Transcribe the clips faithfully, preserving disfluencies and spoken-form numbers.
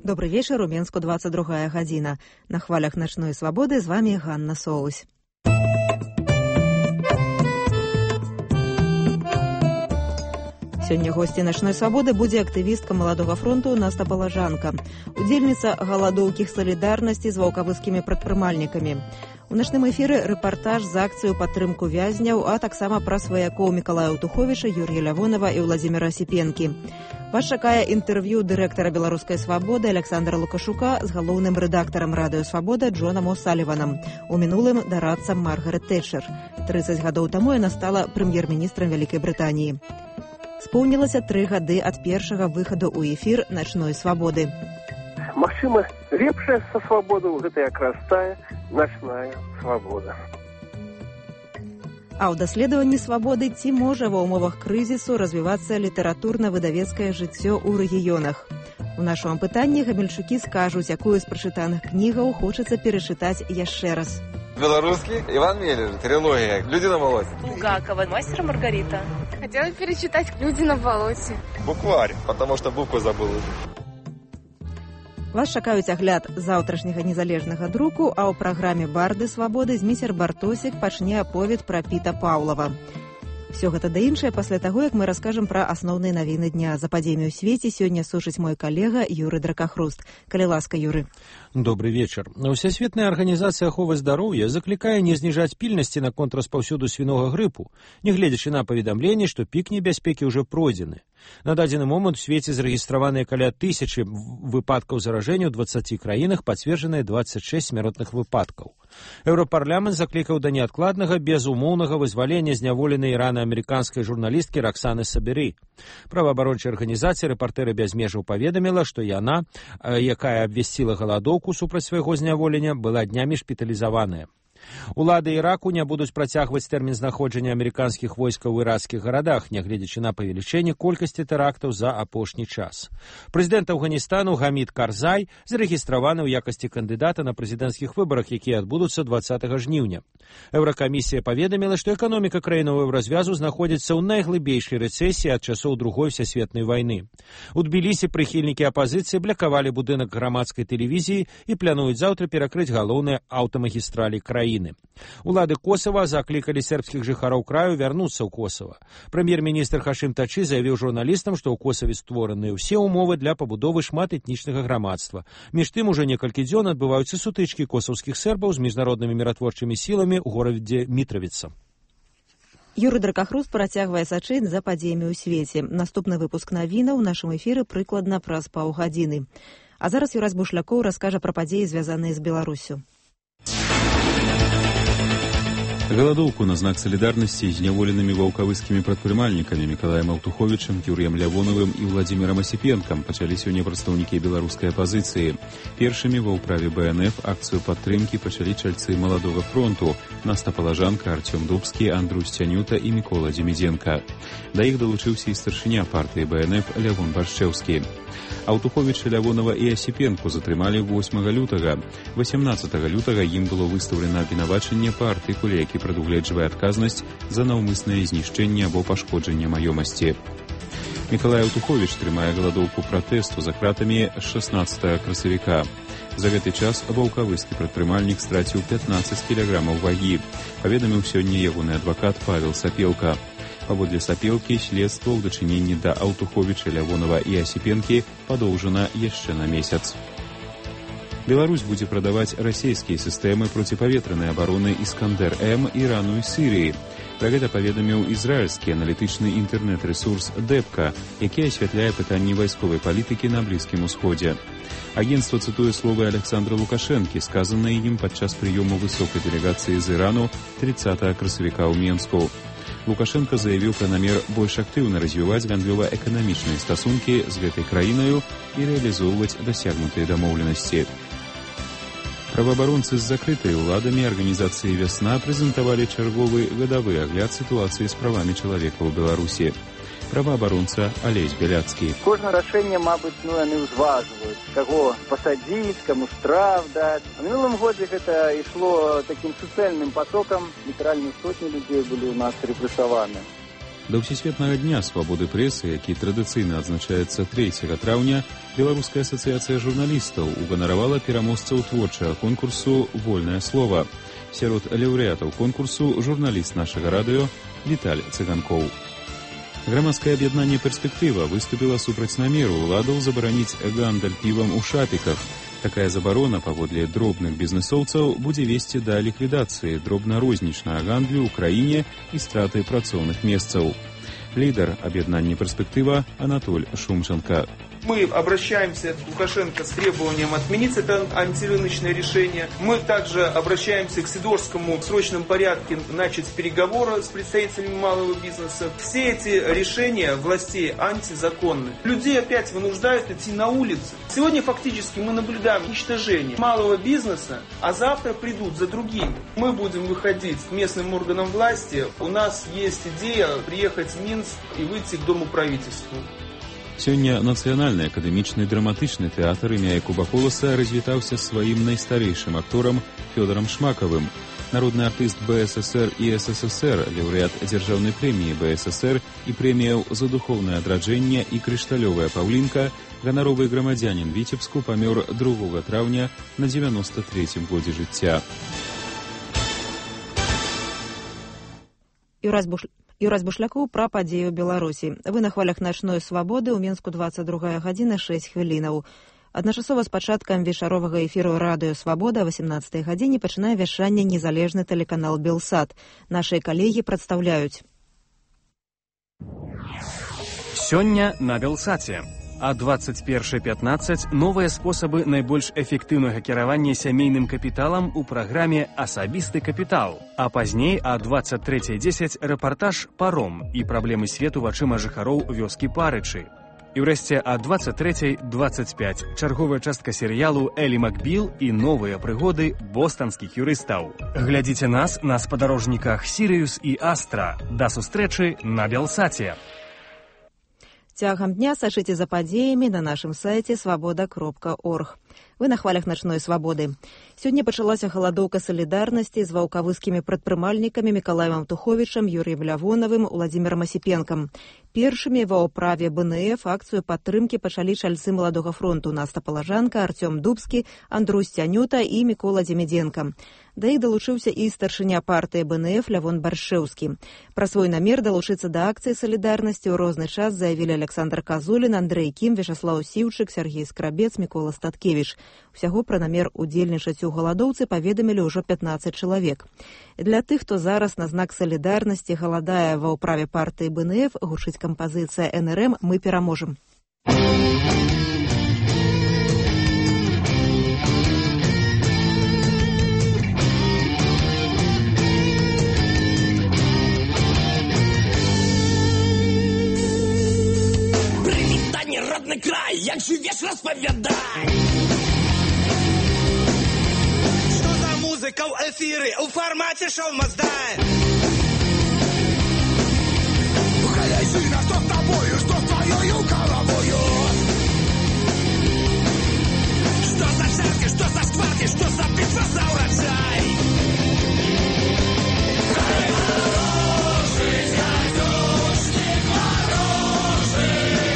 Добрый вечер, у Менску двадцать другая гадзіна. На хвалях начной свободы з вами Ганна Соусь. Сёння госці начной свободы будзе актывістка Маладога фронту Наста Палажанка, удзельніца галадоўкі салідарнасці з ваўкавыскімі прадпрымальнікамі. У начным эфіры рэпартаж з акцыю падтрымку вязняў, а таксама пра сваякоў Мікалая Аўтуховіча, Юр'я Лявонова і Владзіміра Асіпенкі. Вас чакае інтэрв'ю дырэктара беларускай свабоды Александра Лукашука з галоўным рэдактарам радыё Свабода Джонам О'Саліванам, у мінулым дарадцам Маргарет Тэтчер. трыццаць гадоў таму яна стала прэм'ер-міністрам Вялікай Брытаніі. Споўнілася тры гады ад першага выхаду ў эфір начной свабоды. Магчыма, лепшая са свабоду гэта якраз тая начная свабода. А ў даследаванні свабоды ці можа ва ўмовах крызісу развівацца літаратурна-выдавецкае жыццё ў рэгіёнах? У нашым пытанні гамельчукі скажуць, якую з прачытаных кнігаў хочацца перачытаць яшчэ раз. Белорусский Иван Мележин, трилогия «Люди на болоте». Булгакова, «Мастер и Маргарита». Хотела перечитать «Люди на болоте». Букварь, потому что букву забыл уже. Вас чакаюць агляд заўтрашняга незалежнага друку, а ў праграме «Барды свабоды» зміцер Бартосік пачне аповед пра Піта Паўлава. Все гэта да іншае пасля таго, як мы раскажам пра асноўныя навіны дня. За падзеямі ў свеце сёння сушыць мой калега Юры Дракахруст. Калі ласка, Юры. Добрый вечер. Всесветная организация аховы здароўя заклікае не зніжаць пільнасці наконт распаўсюду свінога грыпу, нягледзячы на паведамленні, што пік небяспекі ўжо пройдзены. На дадзены момант у свеце зарэгістраваныя каля тысячы выпадкаў заражэння ў дваццаці краінах, пацверджаныя дваццаць шэсць смяротных выпадкаў. Еўропарламент заклікаў да неадкладнага безумоўнага вызвалення зняволенай ірана-амерыканскай журналісткі Роксаны Сабіры. Праваабарончая арганізацыя «Рэпартэры без межаў» паведаміла, што яна, якая абвясціла галадоўку супраць свайго зняволення, была днямі шпіталізаваная. Улады Іраку не будуць працягваць тэрмін знаходжання амерыканскіх войскаў у іракскіх гарадах, нягледзячы на павелічэнне колькасці тэрактаў за апошні час. Прэзідэнт Афганістану Гамід Карзай зарэгістраваны ў якасці кандыдата на прэзідэнцкіх выбарах, якія адбудуцца дваццатага жніўня. Еўракамісія паведаміла, што эканоміка краінаў развязу знаходзіцца ў найглыбейшай рэцэсіі ад часоў другой сусветнай вайны. У Тбілісі прыхільнікі апазіцыі блакавалі будынак грамадскай тэлевізіі і плануюць заўтра перакрыць галоўныя аўтамагістралі краіны. Улады Косава заклікалі сербскіх жыхароў краю вярнуцца ў Косава. Прэм'ер-міністр Хашым Тачы заявіў журналістам, што ў Косаве створаныя ўсе ўмовы для пабудовы шматэтнічнага грамадства. Між тым ужо некалькі дзён адбываюцца сутычкі косаўскіх сербаў з міжнароднымі міратворчымі сіламі ў горадзе Мітравіца. Юры Дракахруст працягвае сачыць за падзеямі ў свеце. Наступны выпуск навінаў у нашым эфіры прыкладна праз паўгадзіны. А зараз Юрась Бушлякоў раскажа пра падзеі, звязаныя з Беларуссю. Галадоўку на знак салідарнасці з зняволенымі ваўкавыскімі прадпрымальнікамі Мікалаем Аўтуховічам, Юр'ем Лявоновым і Владзімірам Асіпенкам пачалі сёння прадстаўнікі беларускай апазіцыі. Першымі ва ўправе Бэ Эн Эф акцыю падтрымкі пачалі чальцы Маладога фронту Наста Палажанка, Арцём Дубскі, Андрусь Цянюта і Мікола Дземідзенка. Да іх далучыўся і старшыня партыі Бэ Эн Эф Лявон Баршчэўскі. Аўтуховіча, Лявонова і Асіпенку затрымалі восьмага лютага. васямнаццатага лютага ім было выстаўлена абвінавачанне па артыкуле, які прадугледжвае адказнасць за наўмыснае знішчэнне або пашкоджанне маёмасці. Мікалай Аўтуховіч трымае галадоўку пратэсту за кратамі з шаснаццатага красавіка. За гэты час ваўкавыскі прадпрымальнік страціў пятнаццаць кілаграмаў вагі, паведаміў сёння ягоны адвакат Павел Сапелка. Паводле Сапелкі, следства ў дачыненні да Аўтуховіча, Лявонова і Асіпенкі падоўжана яшчэ на месяц. Беларусь будзе прадаваць расійскія сістэмы проціпаветранай абароны «Іскандэр-М» Ірану і Сірыі. Пра гэта паведаміў ізраільскі аналітычны інтэрнэт-рэсурс «Дэпка», які асвятляе пытанні вайсковай палітыкі на Блізкім Усходзе. Агенцтва цытуе словы Александра Лукашэнкі, сказаныя ім падчас прыёму высокай дэлегацыі з Ірану трыццатага красавіка ў Менску. Лукашенко заявіў пра намер больш актыўна развіваць гандлёва-эканамічныя стасункі з гэтай краінаю і рэалізоўваць дасягнутыя дамоўленасці. Праваабаронцы з закрытай уладамі арганізацыі «Вясна» прэзентавалі чарговы гадавы агляд сітуацыі з правамі чалавека ў Беларусі. Праваабаронца Алесь Бяляцкі. Кожнае рашэнне, мабыць, ну, яны ўзважваюць, каго пасадзіць, каму штраф даць. А в мінулым годзе гэта ішло такім суцэльным потокам, літаральна сотні людзей былі ў нас рэпрэсаваны. Да ўсесветнага дня свабоды прэсы, які традыцыйна адзначаецца трэцяга траўня, Беларуская асацыяцыя журналістаў уганаравала пераможцаў творчага конкурсу «Вольнае слова». Сярод лаўрэатаў конкурсу журналіст нашага радыё Віталь Цыганкоў. Грамадскае аб'яднанне «Перспектыва» выступіла супраць намеру ўладаў забараніць гандаль півам у шапіках. Такая забарона, паводле дробных бізнесоўцаў, будзе весці да ліквідацыі дробна-рознічнага гандлю ў краіне і страты працоўных месцаў. Лидер объединения «Перспектива» Анатоль Шумченко. Мы обращаемся к Лукашенко с требованием отменить это антирыночное решение. Мы также обращаемся к Сидорскому в срочном порядке начать переговоры с представителями малого бизнеса. Все эти решения властей антизаконны. Людей опять вынуждают идти на улицы. Сегодня фактически мы наблюдаем уничтожение малого бизнеса, а завтра придут за другими. Мы будем выходить к местным органам власти. У нас есть идея приехать в Минск и выйти к Дому правительства. Сёння нацыянальны акадэмічны драматычны тэатр імя Якуба Коласа развітаўся сваім найстарэйшым акторам Фёдорам Шмакавым. Народны артыст БССР і СССР, лаўрэат дзяржаўнай прэміі БССР і прэміяў за духоўнае адраджэнне і крышталёвая паўлінка, ганаровы грамадзянін Віцебску памёр другога траўня на дзевяноста трэцім годзе жыцця. Юрась Буш... Юрась Бушлякоў пра падзею ў Беларусі. Вы на хвалях начной свабоды ў Мінску дваццаць другая гадзіна шэсць хвілінаў. Адначасова з пачаткам вечаровага эфіру радыё «Свабода» о васемнаццатай гадзіне пачынае вяшчанне незалежны тэлеканал «Белсат». Нашыя калегі прадстаўляюць. Сёння на «Белсаце». А двадцать першы пятнаццаць новыя спосабы найбольш эфектыўнага кіравання сямейным капіталам у праграме «Асабісты капітал». А пазней а двадцать трэцяй дзесяць рэпартаж «Паром» і праблемы свету вачыма жыхароў вёскі Парычы. І ўрэшце а двадцать трэцяй двадцать пяць чарговая частка серыялу «Элі Макбіл» і новыя прыгоды бостанскіх юрыстаў. Глядзіце нас на спадарожніках «Сірыюс» і «Астра». Да сустрэчы на «Белсаце». Цягам дня сачыце за падзеямі на нашым сайце свабода кропка орг. Вы на хвалях начной свабоды. Сёння пачалася галадоўка салідарнасці з ваўкавыскімі прадпрымальнікамі Мікалаем Аўтуховічам, Юрыем Лявонавым, Уладзімірам Асіпенкам. Першымі ва ўправе БНФ акцыю падтрымкі пачалі чальцы маладога фронту Наста Палажанка, Артём Дубскі, Андрусь Цянюта і Мікола Дземідзенка. Да іх далучыўся і старшыня партыі БНФ Лявон Баршэўскі. Пра свой намер далучыцца да акцыі салідарнасці ў розны час заявілі Александр Казулін, Андрэй Кім, Вячаслаў Сіўчык, Сергей Скрабец, Мікола Статкевіч. Усяго пра намер удзельнічаць у галадоўцы паведамілі ўжо пятнаццаць чалавек. Для тых, хто зараз на знак салідарнасці галадае ва ўправе партыі БНФ, гучыць кампазіцыя эн эр эм «Мы пераможам». Прывітанне, родны край, як жывеш, распавядай. Што за музыка ў эфіры, у фармаце шоу-маздай. Угадай, сына, што з табою, што з твоёю головою. Што за чаркі, што за шкваркі, што за бітва за ўраджай. Хай варожыць, гадюшкі варожы.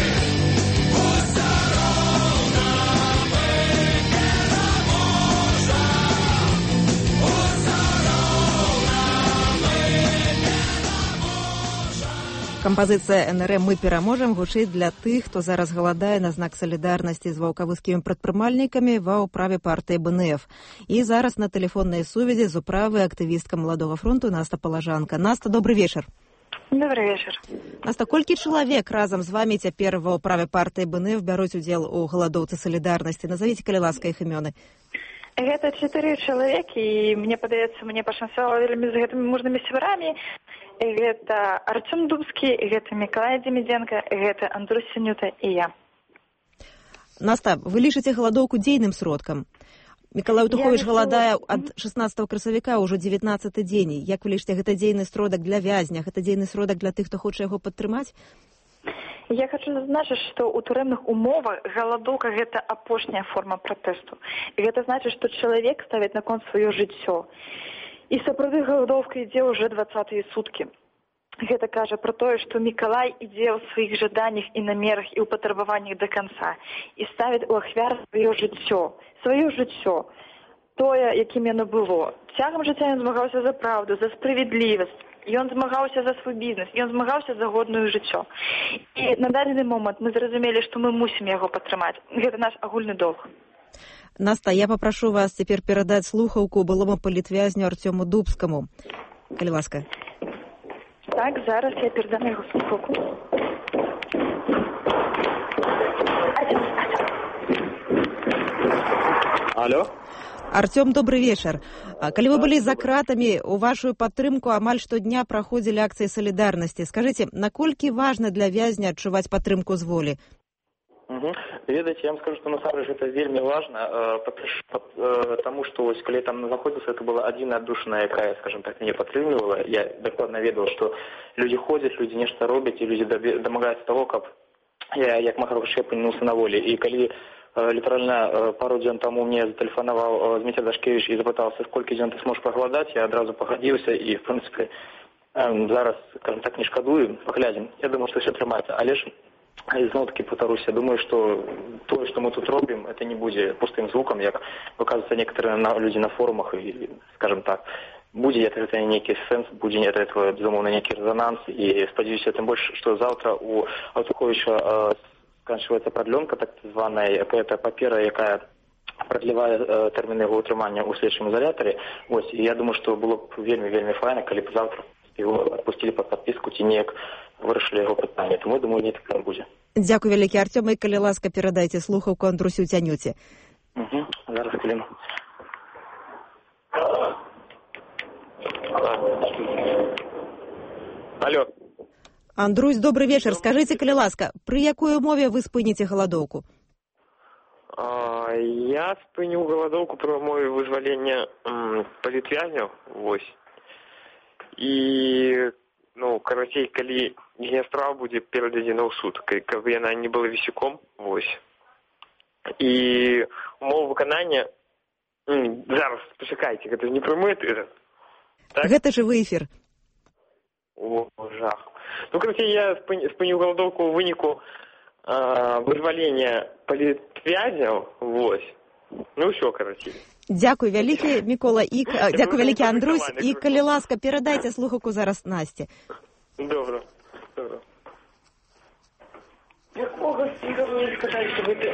Кампазіцыя эн эр эм «Мы пераможам» гучыць для тых, хто зараз галадае на знак салідарнасці з ваўкавыскімі прадпрымальнікамі ва ўправе партыі БНФ. І зараз на тэлефоннай сувязі з управы актывістка маладога фронту Наста Палажанка. Наста, добрый вечар. Добрый вечар. Наста, колькі чалавек разам з вамі цяпер ва ўправе партыі БНФ бяруць удзел у галадоўцы салідарнасці? Назавіце, калі ласка, іх імёны. Гэта чатыры чалавекі, і мне падаецца, мне пашанцавала вельмі з гэтымі мужнымі сябрамі. Гэта Артём Дубскі, гэта Мікалай Дземідзенка, гэта Андрусь Цянюта і я. Наста, вы лічыце галадоўку дзейным сродкам. Мікалай Аўтуховіч галадае ад шаснаццатага красавіка ўжо дзевятнаццаты дзень. Як вы лічыце, гэта дзейны сродак для вязня, гэта дзейны сродак для тых, хто хоча яго падтрымаць? Я хочу зазначыць, што ў турэмных умовах галадоўка – гэта апошняя форма пратэсту. І гэта значыць, што чалавек ставіць на кон сваё жыццё. І сапраўды галадоўка ідзе ўжо дваццатыя суткі. гэта кажа про тое, што Мікалай ідзе ў сваіх жаданнях і намерах і ў патрабаваннях да канца і ставіць у ахвяру сваё жыццё, сваё жыццё, тое, якім яно было. Цягам жыцця ён змагаўся за праўду, за справядлівасць, ён змагаўся за свой бізнес, ён змагаўся за годнае жыццё. І на дадзены момант мы зразумелі, што мы мусім яго падтрымаць. Гэта наш агульны долг. Наста, я попрошу вас цяпер перадаць слухаўку былому палітвязню Артёму Дубскаму. Калі ласка. Так, зараз я передам яго слухаўку. Алло. Артём, добрый вечар. Калі вы былі за кратамі, у вашу падтрымку амаль штодня праходзілі акцыі салідарнасці. Скажыце, наколькі важна для вязня адчуваць падтрымку з волі? Угу. Ведаеце, я вам скажу, што насамрэч гэта вельмі важна, таму што вось калі там знаходзіўся, это была адзіная аддушына, якая, скажем так, не падтрымлівала. Я дакладна ведаў, што людзі ходзяць, людзі нешта робяць, і людзі дамагаюцца таго, каб я як мага хутчэй апынуўся на волі. І калі літаральна пару дзён таму мне затэлефанаваў Зміцер Дашкевіч і запытаўся, сколькі дзён ты зможаш пагладаць, я адразу пагадзіўся і, в прынцыпе, зараз, скажем так, не шкадую, паглядзім. Я думаю, што ўсё атрымаецца, але ж зноў-таки повторюсь, я думаю, что то, что мы тут робим, это не будет пустым звуком, как выказываются некоторые люди на форумах, и, скажем так, будет это некий сенс, будет это, безумовно, некий резонанс, и сподіваюсь, тем больше, что завтра у Алтуховича э, сканчивается продленка, так званая, какая-то папера, якая продлевает э, термины его утримания у следующем изоляторе. Вот, и я думаю, что было бы вельми-вельми файно, коли бы завтра его отпустили под подписку, ці неяк вырашылі яго пытанне. Тому, я думаю, не так не будзе. Дзякуй вялікі, Артём, і калі ласка, перадайце слухаўку Андрусю Цянюце. Угу. Зараз хвилину. Алло. Андрусь, добрый вечар. Скажыце, калі ласка, пры якой умове вы спыніце галадоўку? А, я спыню галадоўку пры умове вызвалення палітвязняў, вось. І, ну, карацей, калі яе справа будзе перададзена ў суд, каб яна не была вісюком, вось. І умова выканання, зараз, пачакайце, гэта не прямы эфір. Так? Гэта жывы эфір. О, жах. Ну, карацей, я спыніў галадоўку ў выніку э, вызвалення палітвязняў, вось. Ну, ўсё, карацей. Дзякуй вялікі, Мікола, і дзякуй вялікі, Андрусь, і калі ласка, перадайце слухаўку зараз Насце. Добра, добра. Якога стыга мне сказаць, што вы...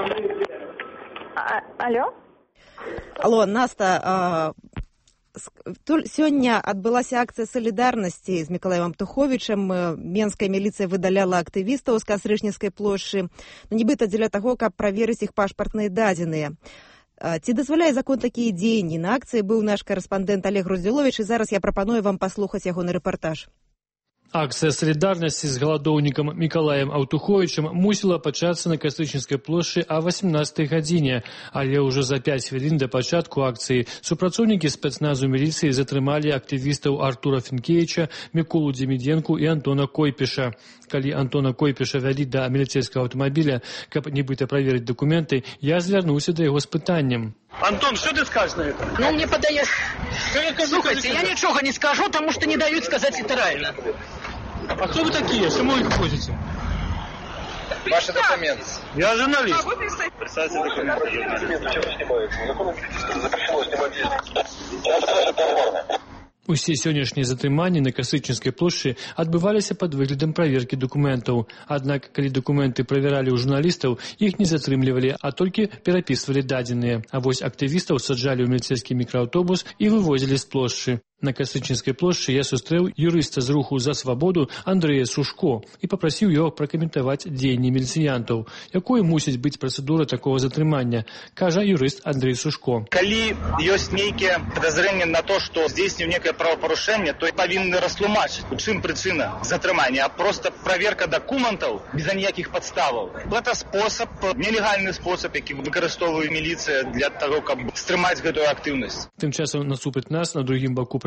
Алло? Алло, Наста, сёння адбылася акцыя салідарнасці з Мікалаем Алтуховічам. Менская міліцыя выдаляла актывістаў з Кастрычніцкай плошчы, нібыта дзеля таго, каб праверыць іх пашпартныя дадзеныя. Ці дазваляе закон такія дзеянні? На акцыі быў наш карэспандэнт Олег Груздзіловіч, і зараз я прапаную вам паслухаць ягоны рэпартаж. Акцыя салідарнасці з галадоўнікам Мікалаем Алтуховічам мусіла пачацца на Кастрычніцкай плошчы а васемнаццатай гадзіне, але ўжо за пяць хвілін да пачатку акцыі супрацоўнікі спецназу міліцыі затрымалі актывістаў Артура Фінкевіча, Міколу Дземідзенку і Антона Койпіша. Калі Антона Койпіша вялі да міліцэйскага аўтамабіля, каб нібыта праверыць дакументы, я звярнуўся да яго з пытаннем. Антон, что ты скажешь на это? Ну, мне подает... Слушайте, я ничего не скажу, потому что не дают сказать это реально. А кто вы такие? Чему вы ходите? Ваши документы. Я журналист. Представьте документы. Зачем вы снимаете? Законом запрещено снимать здесь. Усе сённяшнія затрыманні на Кастрычніцкай плошчы адбываліся пад выглядам праверкі дакументаў. Аднак, калі дакументы правяралі ў журналістаў, іх не затрымлівалі, а толькі перапісвалі дадзеныя. А вось актывістаў саджалі ў міліцэйскі мікрааўтобус і вывозілі з плошчы. На Кастрычніцкай плошчы я сустрэў юрыста з руху «За свабоду» Андрэя Сушко і папрасіў яго пракаментаваць дзеянні міліцыянтаў. Якой мусіць быць працэдура такога затрымання, кажа юрыст Андрей Сушко. Калі ёсць нейкія падазрэнні на то, што здзейсніў некае правапарушэнне, то павінны растлумачыць, у чым прычына затрымання, а проста праверка дакументаў без ніякіх падставаў. Гэта спосаб, нелегальны спосаб, які выкарыстоўвае міліцыя для таго, каб стрымаць гэтую актыўнасць. Тым часам насупраць нас на другім баку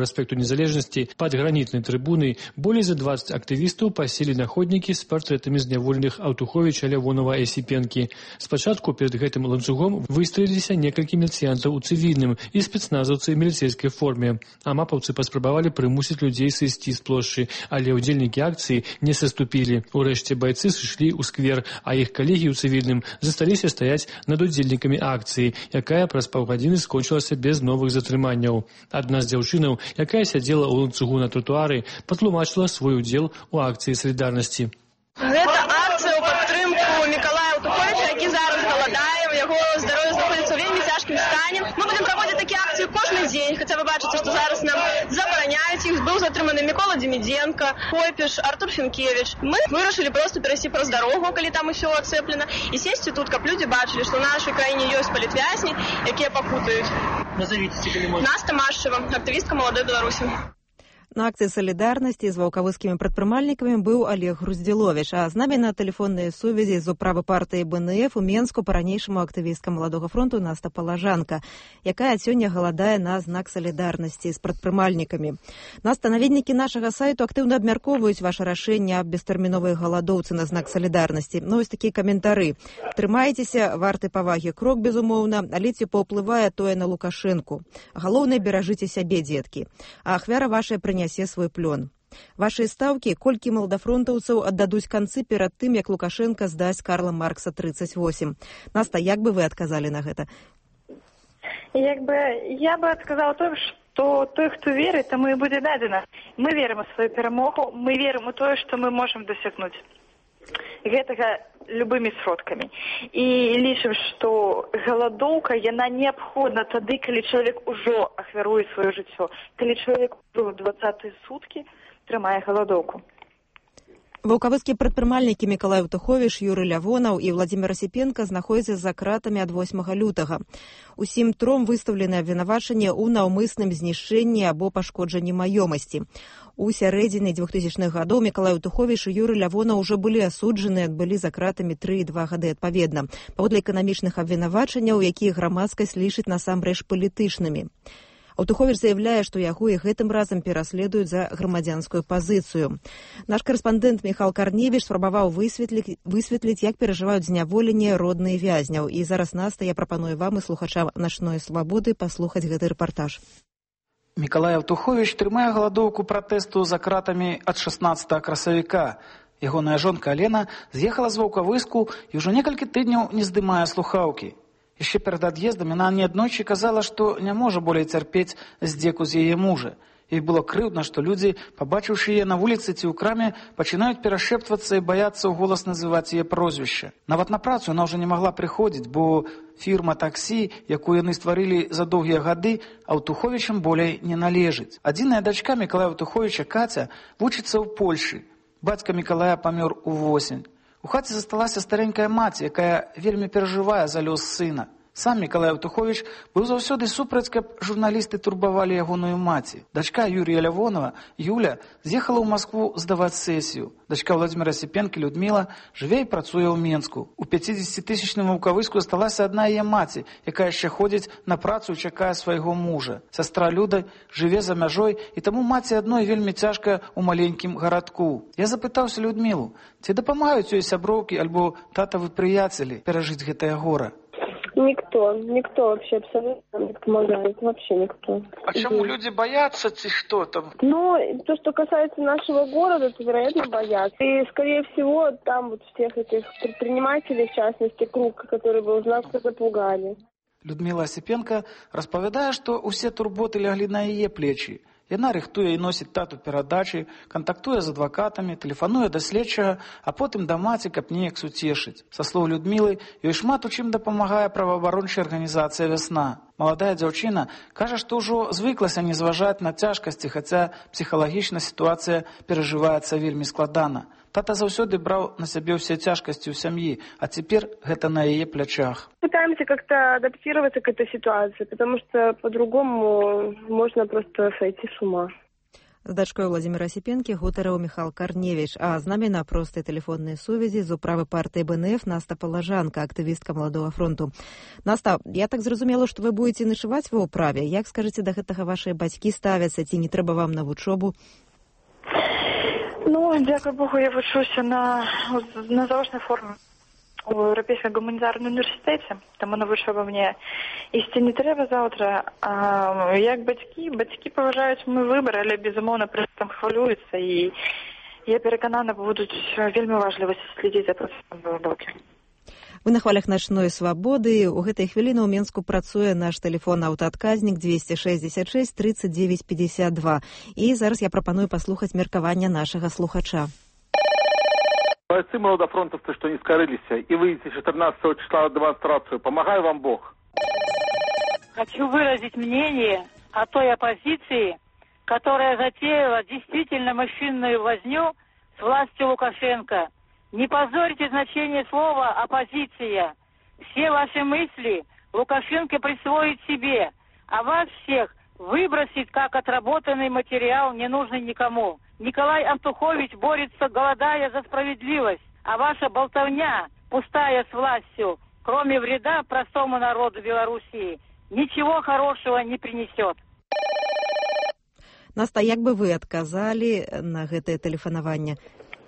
проспекту Незалежности под гранитной трибуной более за двадцать активистов посели на ходники с портретами зняволеных Аўтуховіча, Лявонова и Асіпенкі. Спочатку перед гэтым ланцугом выстроились некалькі міліцыянтаў у цивільным и спецназовцы в милицейской форме. А мапаўцы паспрабавалі прымусіць людей сысці з плошчы, але ўдзельнікі акцыі не саступілі. Урэшце бойцы сышлі ў сквер, а іх калегі ў цывільным засталіся стаяць над удзельнікамі акцыі, якая праз паўгадзіны скончылася без новых затрыманняў. Адна з дзяўчынаў, якая сядзела ў ланцугу на тротуары, патлумачыла свой удзел у акцыі салідарнасці. Гэта акцыя ў падтрымку Мікалая Аўтуховіча, які зараз галадае, у яго здароўе знаходзіцца ў вельмі цяжкім стане. Мы будзем праводзіць такія акцыі кожны дзень, хаця вы бачыце, што зараз нам забараняюць іх. Быў затрыманы Мікола Демідзенка, Хопіш, Артур Фінкевіч. Мы вырашылі проста перайсці праз дарогу, калі там усё ацэплена, і сесці тут, каб людзі бачылі, што ў нашай краіне ёсць палітвязні, якія пакутаюць. Назовіце, калі можна. Наста Машева, актывістка Маладой Беларусі. На акцыі салідарнасці з ваўкавыскімі прадпрымальнікамі быў Олег Груздзіловіч, а з намі на тэлефоннай сувязі з управы партыі Бэ Эн Эф у Менску па-ранейшаму актывістка Маладога фронту Наста Палажанка, якая сёння галадае на знак салідарнасці з прадпрымальнікамі. Наста, наведнікі нашага сайту актыўна абмяркоўваюць ваша рашэнне аб бестэрміновай галадоўцы на знак салідарнасці. Ну, вось такія каментары. Трымайцеся, варты павагі крок, безумоўна, але ці паўплывае тое на Лукашэнку. Галоўнае, беражыце сябе, дзеткі. А ахвяра вашая прынясе свой плён. Вашыя стаўкі, колькі маладафронтаўцаў аддадуць канцы перад тым, як Лукашенко здасць Карла Маркса тридцать восемь. Наста, як бы вы адказалі на гэта? Як бы, я бы адказала тое, што той, хто верыць, таму і будзе дадзена. Мы верым у сваю перамогу, мы верым у тое, што мы можам дасягнуць гэтага любымі сродкамі. І лічым, што галадоўка, яна неабходна тады, калі чалавек ужо ахвяруе сваё жыццё, калі чалавек ужо двадцатыя суткі трымае галадоўку. Ваўкавыскія прадпрымальнікі Мікалай Аўтуховіч, Юрый Лявонаў і Владзімір Асіпенка знаходзяцца за кратамі ад восьмага лютага. Усім тром выстаўлены абвінавачанні ў наўмысным знішчэнні або пашкоджанні маёмасці. У сярэдзіне двухтысячных гадоў Мікалай Аўтуховіч і Юрый Лявонаў ужо былі асуджаны, адбылі за кратамі тры і два гады адпаведна, паводле эканамічных абвінавачанняў, якія грамадскасць лічыць насамрэч палітычнымі. Аўтуховіч заяўляе, што яго і гэтым разам пераследуюць за грамадзянскую пазіцыю. Наш карэспандэнт Міхал Карневіч спрабаваў высветліць, высветліць, як перажываюць зняволенне родныя вязняў. І зараз, Наста, я прапаную вам і слухачам «Начной свабоды» паслухаць гэты рэпартаж. Мікалай Аўтуховіч трымае галадоўку пратэсту за кратамі ад шаснаццатага красавіка. Ягоная жонка Алена з'ехала з Ваўкавыску і ўжо некалькі тыдняў не здымае слухаўкі. Яшчэ перад ад'ездам яна неаднойчы казала, што не можа болей цярпець здзеку з яе мужа. Ёй было крыўдна, што людзі, пабачыўшы яе на вуліцы ці ў краме, пачынаюць перашэптвацца і баяцца ўголас называць яе прозвішча. Нават на працу яна ўжо не магла прыходзіць, бо фірма таксі, якую яны стварылі за доўгія гады, Аўтуховічам болей не належыць. Адзіная дачка Мікалая Аўтуховіча, Каця, вучыцца ў Польшы. Бацька Мікалая памёр увосень. У хаце засталася старенькая маці, якая вельмі перажывае за лёс сына. Сам Мікалай Аўтуховіч быў заўсёды супраць, каб журналісты турбавалі ягоную маці. Дачка Юрія Лявонова, Юля, з'ехала ў Маскву здаваць сесію. Дачка Владзіміра Асіпенкі, Людміла, жыве і працуе ў Менску. У пяцідзесяцітысячным Ваўкавыску асталася адна яе маці, якая яшчэ ходзіць на працу і чакае свайго мужа. Сястра Люда жыве за мяжой, і таму маці адной вельмі цяжка ў маленькім гарадку. Я запытаўся Людмілу, ці дапамагаюць ёй сяброўкі альбо татавы прыяцелі перажыць гэтае гора? Никто, никто вообще абсолютно не помогает, вообще никто. А чему люди боятся, ці что там? Ну, то, что касается нашего города, то, вероятно, боятся. И, скорее всего, там вот всех этих предпринимателей, в частности, круг, который был знак, запугали. Людмила Асіпенка распавядае, што ўсе турботы ляглі на яе плечі. Яна рыхтуе і носіць тату перадачы, кантактуе з адвакатамі, тэлефануе да следчага, а потым да маці, каб неяк суцешыць. Са слоў Людмілы, ёй шмат у чым дапамагае праваабарончая арганізацыя «Вясна». Маладая дзяўчына кажа, што ўжо звыклася не зважаць на цяжкасці, хаця псіхалагічна сітуацыя перажываецца вельмі складана. Тата заўсёды браў на сябе ўсе цяжкасці ў сям'і, а цяпер гэта на яе плячах. Пытаемся как-то адаптироваться к этой ситуации, потому что по-другому можно просто сойти с ума. З дачкой Владимира Асіпенкі гутарыў Міхал Карневіч, а з намі на простай тэлефоннай сувязі з управы партыі БНФ Наста Палажанка, актывістка Маладога фронту. Наста, я так зразумела, што вы будете начаваць ва ўправе. Як, скажыце, да гэтага вашыя бацькі ставяцца, ці не трэба вам на вучобу? Ну, дзякуй Богу, я вучуся на, на заочнай форме у Еўрапейскім гуманітарным універсітэце, таму на вучобу мне ісці не трэба заўтра. А як бацькі, бацькі паважаюць мой выбар, але, безумоўна, пры гэтым хвалююцца, і я пераканана, будуць вельмі уважліва следзіць за працэсам выборкі. Вы на хвалях начной свабоды. У гэтай хвіліны ў Менску працуе наш тэлефон аўтаадказнік двести шестьдесят шесть тридцать девять пятьдесят два. І зараз я прапаную паслухаць меркаванне нашага слухача. Бойцы молодофронтовцы, что не скорылись, и выйдете четырнадцатого числа на демонстрацию. Помогай вам Бог. Хочу выразить мнение о той оппозиции, которая затеяла действительно мышиную возню с властью Лукашенко. Не позорьте значение слова «оппозиция». Все ваши мысли Лукашенко присвоит себе, а вас всех выбросить как отработанный материал, не нужный никому. Николай Антухович борется, голодая за справедливость, а ваша болтовня, пустая с властью, кроме вреда простому народу Белоруссии, ничего хорошего не принесет. Наста, як бы вы адказалі на гэтае тэлефанаванне?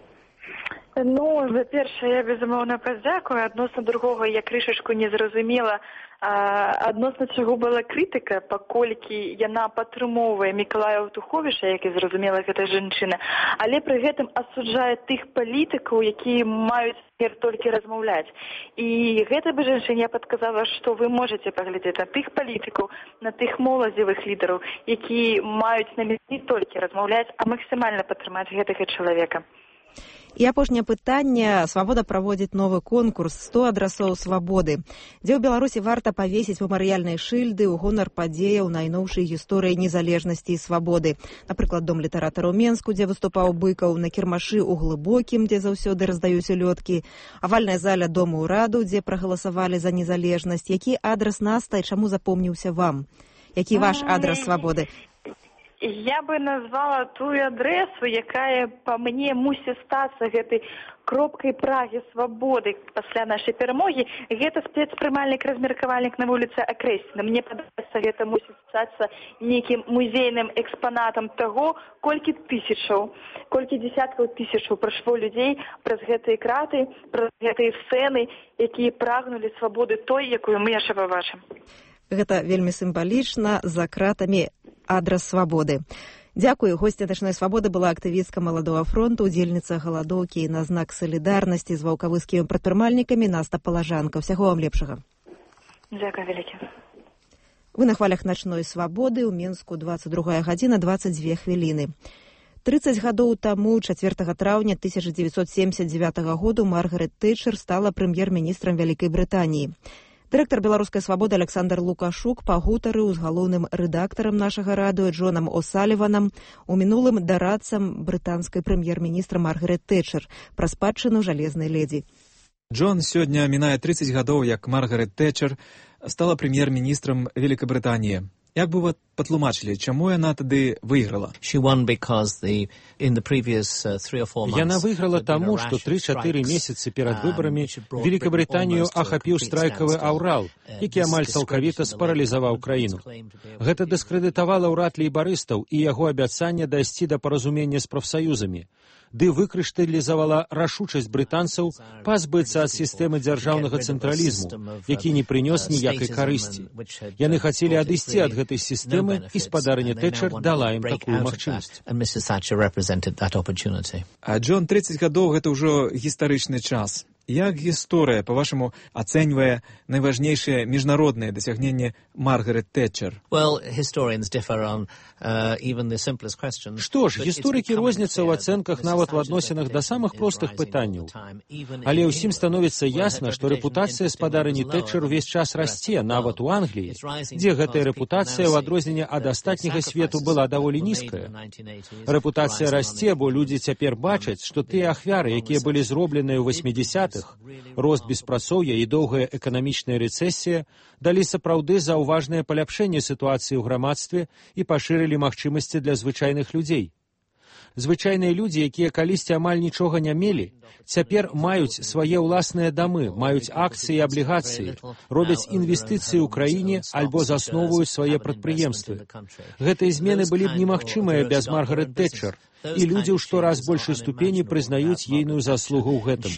Ну, за-першае, я, безумоўна, падзякую. Адносна другога я крышачку не зразумела, а, адносна чаго была крытыка, паколькі яна падтрымоўвае Мікалая Аўтуховіча, як і зразумела гэта жанчына, але пры гэтым асуджае тых палітыкаў, якія маюць цяпер толькі размаўляць. І гэта бы жанчыне падказала, што вы можаце паглядзець на тых палітыкаў, на тых моладзевых лідараў, якія маюць намер не толькі размаўляць, а максімальна падтрымаць гэтага чалавека. І апошняе пытанне. Свабода праводзіць новы конкурс сто адрасоў свабоды, дзе ў Беларусі варта павесіць мемарыяльныя шыльды ў гонар падзеяў найноўшай гісторыі незалежнасці і свабоды. Напрыклад, дом літаратара ў Менску, дзе выступаў Быкаў, на кірмашы ў Глыбокім, дзе заўсёды раздаюць улёткі, авальная заля Дому ўраду, дзе прагаласавалі за незалежнасць. Які адрас, Наста, і чаму запомніўся вам? Які ваш адрас свабоды? Я бы назвала тую адресу, якая па мне мусіць стацца гэтай кропкай прагі свабоды пасля нашай перамогі. Гэта спецпрымальнік-размеркавальнік на вуліцы Акрэсціна. Мне падаецца, гэта мусіць стацца нейкім музейным экспанатам таго, колькі тысячаў, колькі дзесяткаў тысячаў прайшло людзей праз гэтыя краты, праз гэтыя сцэны, якія прагнулі свабоды той, якую мы яшчэ пабачым. Гэта вельмі сімвалічна, за кратамі адрас свабоды. Дзякую. Госця начной свабоды была актывістка Маладога фронту, удзельніца галадоўкі на знак салідарнасці з ваўкавыскімі прадпрымальнікамі Наста Палажанка. Усяго вам лепшага. Дзякую вялікі. Вы на хвалях начной свабоды. У Менску двадцать другая гадзіна двадцать две хвіліны. тридцать гадоў таму, чацвёртага траўня тысяча девятьсот семьдесят девятого году, Маргарет Тэтчер стала прэм'ер-міністрам Вялікай Брытаніі. Дырэктар беларускай свабоды Александр Лукашук пагутарыў з галоўным рэдактарам нашага радыё Джонам О'Саліванам, у мінулым дарадцам брытанскай прэм'ер-міністра Маргарет Тэтчер пра спадчыну жалезнай ледзі. Джон сёння мінае тридцать гадоў, як Маргарет Тэтчер стала прэм'ер-міністрам Великабрытаніі. Як бы вы патлумачылі, чаму яна тады выйграла? Яна выйграла таму, што тры-чатыры месяцы перад выбарамі Великабрытанію ахапіў страйкавы аўрал, які амаль цалкавіта спаралізаваў краіну. Гэта дыскрэдытавала ўрад лейбарыстаў і яго абяцанне дайсці да паразумення з прафсаюзамі, ды выкрышталізавала рашучасць брытанцаў пазбыцца ад сістэмы дзяржаўнага цэнтралізму, які не прынёс ніякай карысці. Яны хацелі адысці ад гэтай сістэмы, і спадарыня Тэтчер дала ім такую магчымасць. А Джон, тридцать гадоў гэта ўжо гістарычны час. Як гісторыя, па-вашаму, ацэньвае найважнейшыя міжнародныя дасягненні Маргарет Тэтчер? Што ж, гісторыкі розняцца ў ацэнках нават у адносінах да самых простых пытанняў. Але ўсім становіцца ясна, што рэпутацыя спадарыні Тэтчер увесь час расце, нават у Англіі, дзе гэтая рэпутацыя, ў адрозненне ад астатняга свету, была даволі нізкая. Рэпутацыя расце, бо людзі цяпер бачаць, што тыя ахвяры, якія былі зробленыя ў восьмідзесятых, рост беспрацоўя і доўгая эканамічная рэцэсія далі сапраўды заўважнае паляпшэнне сітуацыі ў грамадстве і пашырылі магчымасці для звычайных людзей. Звычайныя людзі, якія калісьці амаль нічога не мелі, цяпер маюць свае ўласныя дамы, маюць акцыі і аблігацыі, робяць інвестыцыі ў краіне альбо засноўваюць свае прадпрыемствы. Гэтыя змены былі б немагчымыя без Маргарет Тэтчер, і людзі ў што раз большай ступені прызнаюць ейную заслугу ў гэтым.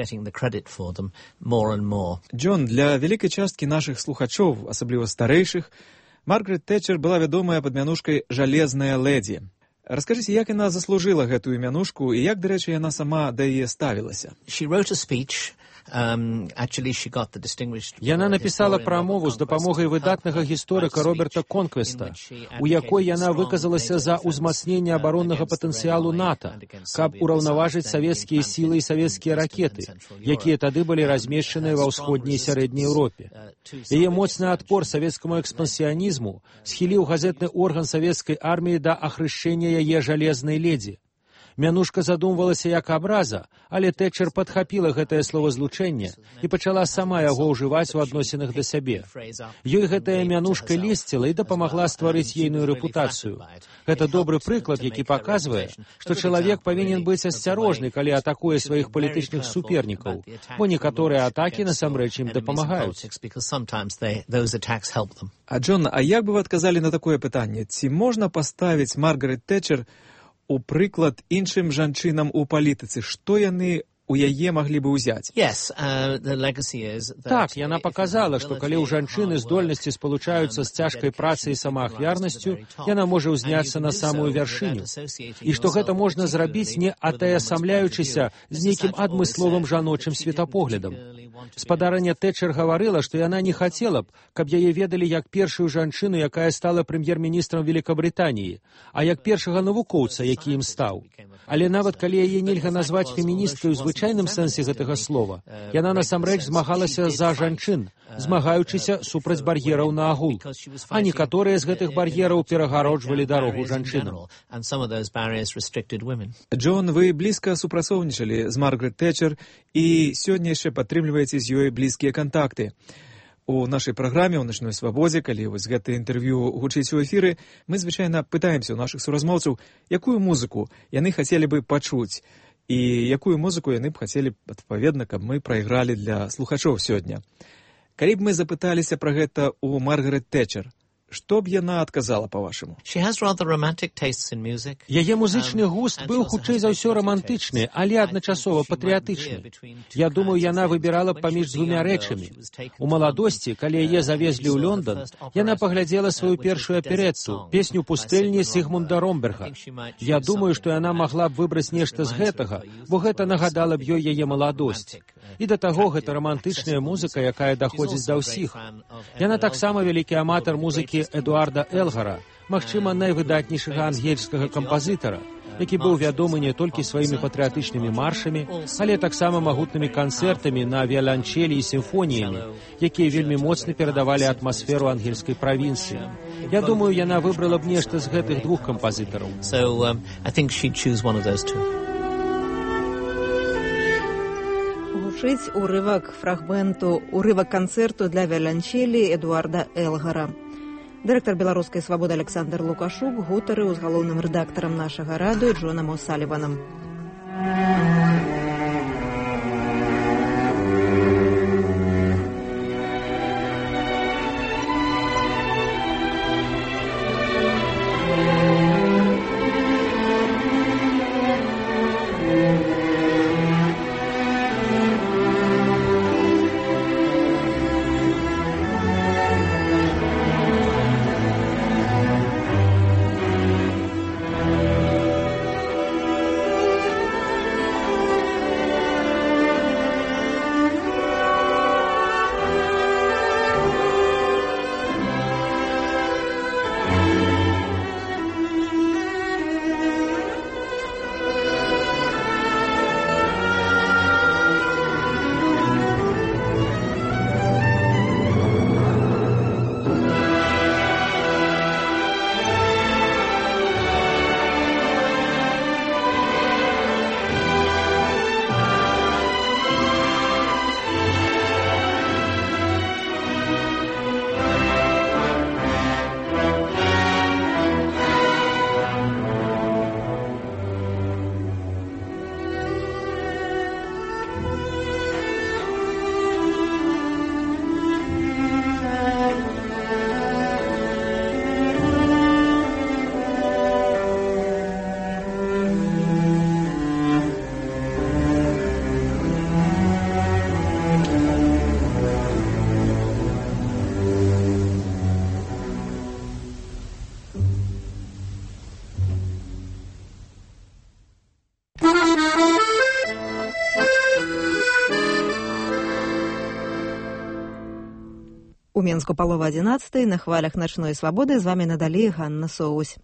Джон, для вялікай часткі нашых слухачоў, асабліва старэйшых, Маргарет Тэтчер была вядомая пад мянушкай «Жалезная лэдзі». Раскажыце, як яна заслужыла гэтую мянушку і як, дарэчы, яна сама да яе ставілася? Яна напісала прамову з дапамогай выдатнага гісторыка Роберта Конквеста, у якой яна выказалася за ўзмацненне абароннага патэнцыялу НАТО, каб ураўнаважыць савецкія сілы і савецкія ракеты, якія тады былі размешчаныя ва ўсходняй і сярэдняй Еўропе. Яе моцны адпор савецкаму экспансіянізму схіліў газетны орган савецкай арміі да ахрышчэння яе жалезнай ледзі. Мянушка задумвалася як абраза, але Тэтчер падхапіла гэтае словазлучэнне і пачала сама яго ўжываць у адносінах да сябе. Ёй гэтая мянушка лесціла і дапамагла стварыць ейную рэпутацыю. Гэта добры прыклад, які паказвае, што чалавек павінен быць асцярожны, калі атакуе сваіх палітычных супернікаў, бо некаторыя атакі насамрэч ім дапамагаюць. А Джон, а як бы вы адказалі на такое пытанне? Ці можна паставіць Маргарет Тэтчер у прыклад іншым жанчынам у палітыцы? Што яны у яе маглі бы ўзяць? Так, яна паказала, што калі ў жанчыны здольнасці спалучаюцца з цяжкай працай і самаахвярнасцю, яна можа ўзняцца на самую вяршыню. І што гэта можна зрабіць, не атаясамляючыся з нейкім адмысловым жаночым светапоглядам. Спадарыня Тэтчер гаварыла, што яна не хацела б, каб яе ведалі як першую жанчыну, якая стала прэм'ер-міністрам Великабрытаніі, а як першага навукоўца, які ім стаў. Але нават калі яе нельга назваць феміністкай у звычайным сэнсе гэтага слова, яна насамрэч змагалася за жанчын, змагаючыся супраць бар'ераў на агул, а некаторыя з гэтых бар'ераў перагароджвалі дарогу жанчынам. Джон, вы блізка супрацоўнічалі з Маргарет Тэтчер і сёння яшчэ падтрымліваеце з ёй блізкія кантакты. У нашай праграме ў «Начной свабодзе», калі вось гэтае інтэрв'ю гучыць у эфіры, мы звычайна пытаемся ў нашых суразмоўцаў, якую музыку яны хацелі бы пачуць і якую музыку яны б хацелі, адпаведна, каб мы прайгралі для слухачоў сёння. Калі б мы запыталіся пра гэта ў Маргарет Тэтчер, што б яна адказала, па-вашаму? Яе музычны густ быў хутчэй за ўсё рамантычны, але адначасова патрыятычны. Я думаю, яна выбірала паміж дзвюмя рэчамі. У маладосці, калі яе завезлі ў Лондон, яна паглядзела сваю першую аперэтту, песню «Пустэльні» Сігмунда Ромберга. Я думаю, што яна магла б выбраць нешта з гэтага, бо гэта нагадала б ёй яе маладосць. І да таго, гэта рамантычная музыка, якая даходзіць да ўсіх. Яна таксама вялікі аматар музыкі Эдуарда Элгара, магчыма, найвыдатнейшага ангельскага кампазітара, які быў вядомы не толькі сваімі патрыятычнымі маршамі, але таксама магутнымі канцэртамі на віяланчэлі і сімфоніямі, якія вельмі моцна перадавалі атмасферу ангельскай правінцыі. Я думаю, яна выбрала б нешта з гэтых двух кампазітараў. So, um, I think she'd choose one of those two. Гучыць урывак фрагменту, урывак канцэрту для віяланчэлі Эдуарда Элгара. Дырэктар «Беларускай свабоды» Александр Лукашук гутарыў з галоўным рэдактарам нашага радыё Джонам О'Саліванам. У Менску палова адзінаццатай, на хвалях начной свабоды з вамі надалей Ганна Соусь.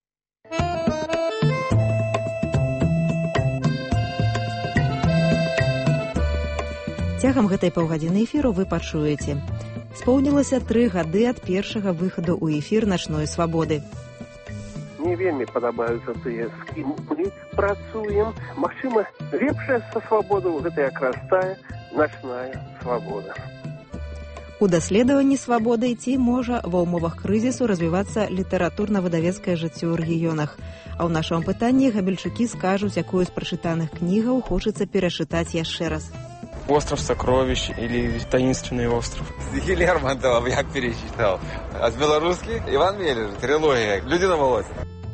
Цягам гэтай паўгадзіны эфіру вы пачуеце. Споўнілася тры гады ад першага выхаду ў эфір начной свабоды. Мне вельмі падабаюцца тыя, з кім мы працуем. Магчыма, лепшая са свабоду гэта якраз тая начная свабода. У даследаванні свабоды ці можа ва ўмовах крызісу развівацца літаратурна-выдавецкае жыццё ў рэгіёнах. А ў нашым пытанні габельчукі скажуць, якую з прачытаных кнігаў хочацца перачытаць яшчэ раз. «Остров сокровищ» или «Таинственный остров». Стихи Лермонтова я перечитал. А с белорусских Иван Меллер, трилогия «Люди на болоте».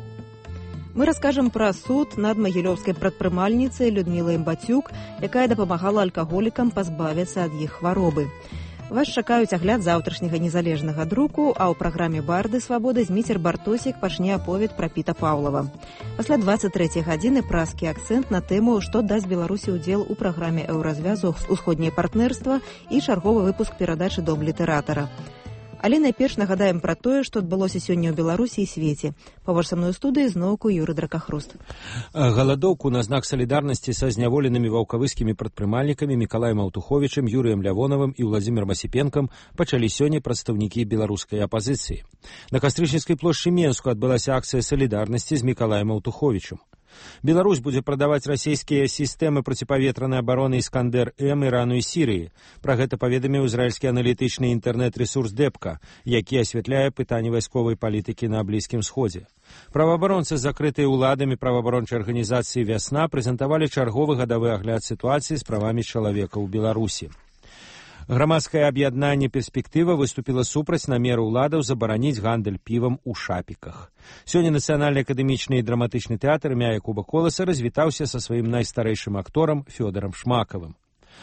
Мы раскажам пра суд над магілёўскай прадпрымальніцай Людмілай Батюк, якая дапамагала алкаголікам пазбавіцца ад іх хваробы. Вас чакаюць агляд заўтрашняга незалежнага друку, а ў праграме «Барды свабоды» Зміцер Бартосік пачне аповед пра Піта Паўлава. Пасля дваццаць трэцяй гадзіны празкі акцэнт на тэму, што дасць Беларусі ўдзел у праграме еўразвязу «Усходняе партнерства» і чарговы выпуск перадачы «Дом літаратара». Але найперш нагадаем пра тое, што адбылося сёння ў Беларусі і свеце. Побач са мной у студыі зноўку Юры Дракахруст. Галадоўку на знак салідарнасці са зняволенымі ваўкавыскімі прадпрымальнікамі Мікалаем Аўтуховічым, Юрыем Лявонавым і Владзімірам Асіпенкам пачалі сёння прадстаўнікі беларускай апазіцыі. На Кастрычніцкай плошчы Менску адбылася акцыя салідарнасці з Мікалаем Аўтуховічым. Беларусь будзе прадаваць расійскія сістэмы проціпаветранай абароны «Іскандер-М» Ірану і Сірыі. Пра гэта паведаміў ізраільскі аналітычны інтэрнэт-рэсурс «Депка», які асвятляе пытанні вайсковай палітыкі на Блізкім Сходзе. Праваабаронцы, закрытыя ўладамі праваабарончай арганізацыі «Вясна», прэзентавалі чарговы гадавы агляд сітуацыі з правамі чалавека ў Беларусі. Грамадскае аб'яднанне «Перспектыва» выступіла супраць намеру ўладаў забараніць гандаль півам у шапіках. Сёння Нацыянальны акадэмічны і драматычны тэатр імя Якуба Коласа развітаўся са сваім найстарэйшым акторам Фёдарам Шмакавым.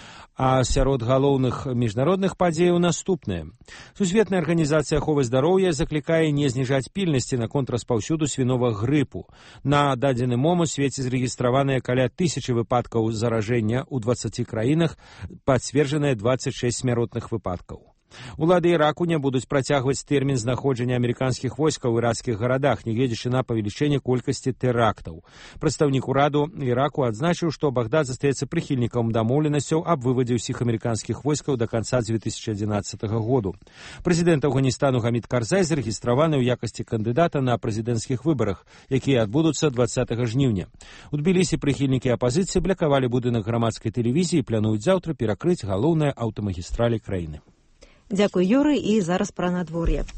А сярод галоўных міжнародных падзеяў наступнае. Сусветная арганізацыя аховы здароўя заклікае не зніжаць пільнасці наконт распаўсюду свіновага грыпу. На дадзены момант у свеце зарэгістраваныя каля тысячы выпадкаў заражэння ў дваццаці краінах, пацверджаныя дваццаць шэсць смяротных выпадкаў. Улады Іраку не будуць працягваць тэрмін знаходжання амерыканскіх войскаў у іракскіх гарадах, нягледзячы на павелічэнне колькасці тэрактаў. Прадстаўнік ураду Іраку адзначыў, што Багдад застаецца прыхільнікам дамоўленасцяў аб вывадзе ўсіх амерыканскіх войскаў да канца дзве тысячы адзінаццатага году. Прэзідэнт Афганістану Гамід Карзай зарэгістраваны ў якасці кандыдата на прэзідэнцкіх выбарах, якія адбудуцца дваццатага жніўня. У Тбілісі прыхільнікі апазіцыі блакавалі будынак грамадскай тэлевізіі і плануюць заўтра перакрыць галоўныя аўтамагістралі краіны. Дзякуй, Юры, і зараз пра надвор'е.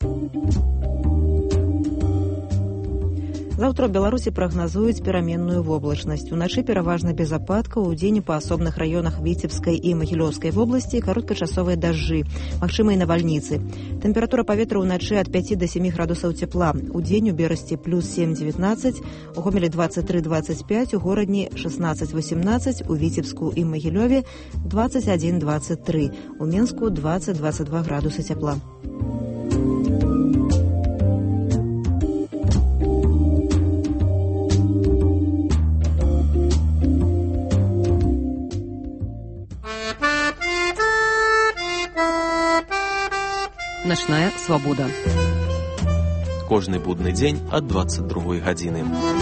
Заўтра ў Беларусі прагназуюць пераменную воблачнасць. Уначы пераважна без ападкаў, удзень па асобных раёнах Віцебскай і Магілёўскай вобласці кароткачасовыя дажджы, магчымыя навальніцы. Тэмпература паветра ўначы ад пяці да сямі градусаў цяпла. Удзень у Берасці плюс сем дзевятнаццаць, у Гомелі дваццаць тры дваццаць пяць, у Горадні шаснаццаць васемнаццаць, у Віцебску і Магілёве дваццаць адзін дваццаць тры, у Менску дваццаць дваццаць два градусы цяпла. Начная свабода. Кожны будны дзень ад дваццаць другой гадзіны.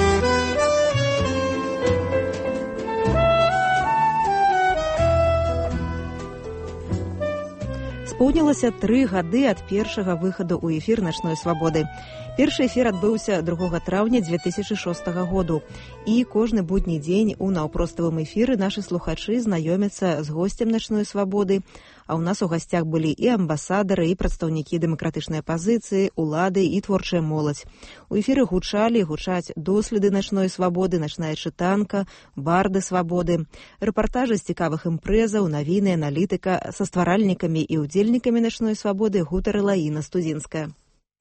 Споўнілася тры гады ад першага выхаду ў эфір начной свабоды. Першы эфір адбыўся другога траўня дзве тысячы шостага году. І кожны будні дзень у наўпроставым эфіры нашы слухачы знаёмяцца з госцем начной свабоды. А ў нас у гасцях былі і амбасадары, і прадстаўнікі дэмакратычнай апазіцыі, улады і творчая моладзь. У эфіры гучалі, гучаць доследы начной свабоды, начная чытанка, барды свабоды, рэпартажы з цікавых імпрэзаў, навіны, аналітыка, са стваральнікамі і ўдзельнікамі начной свабоды гутарыла Інна Студзінская.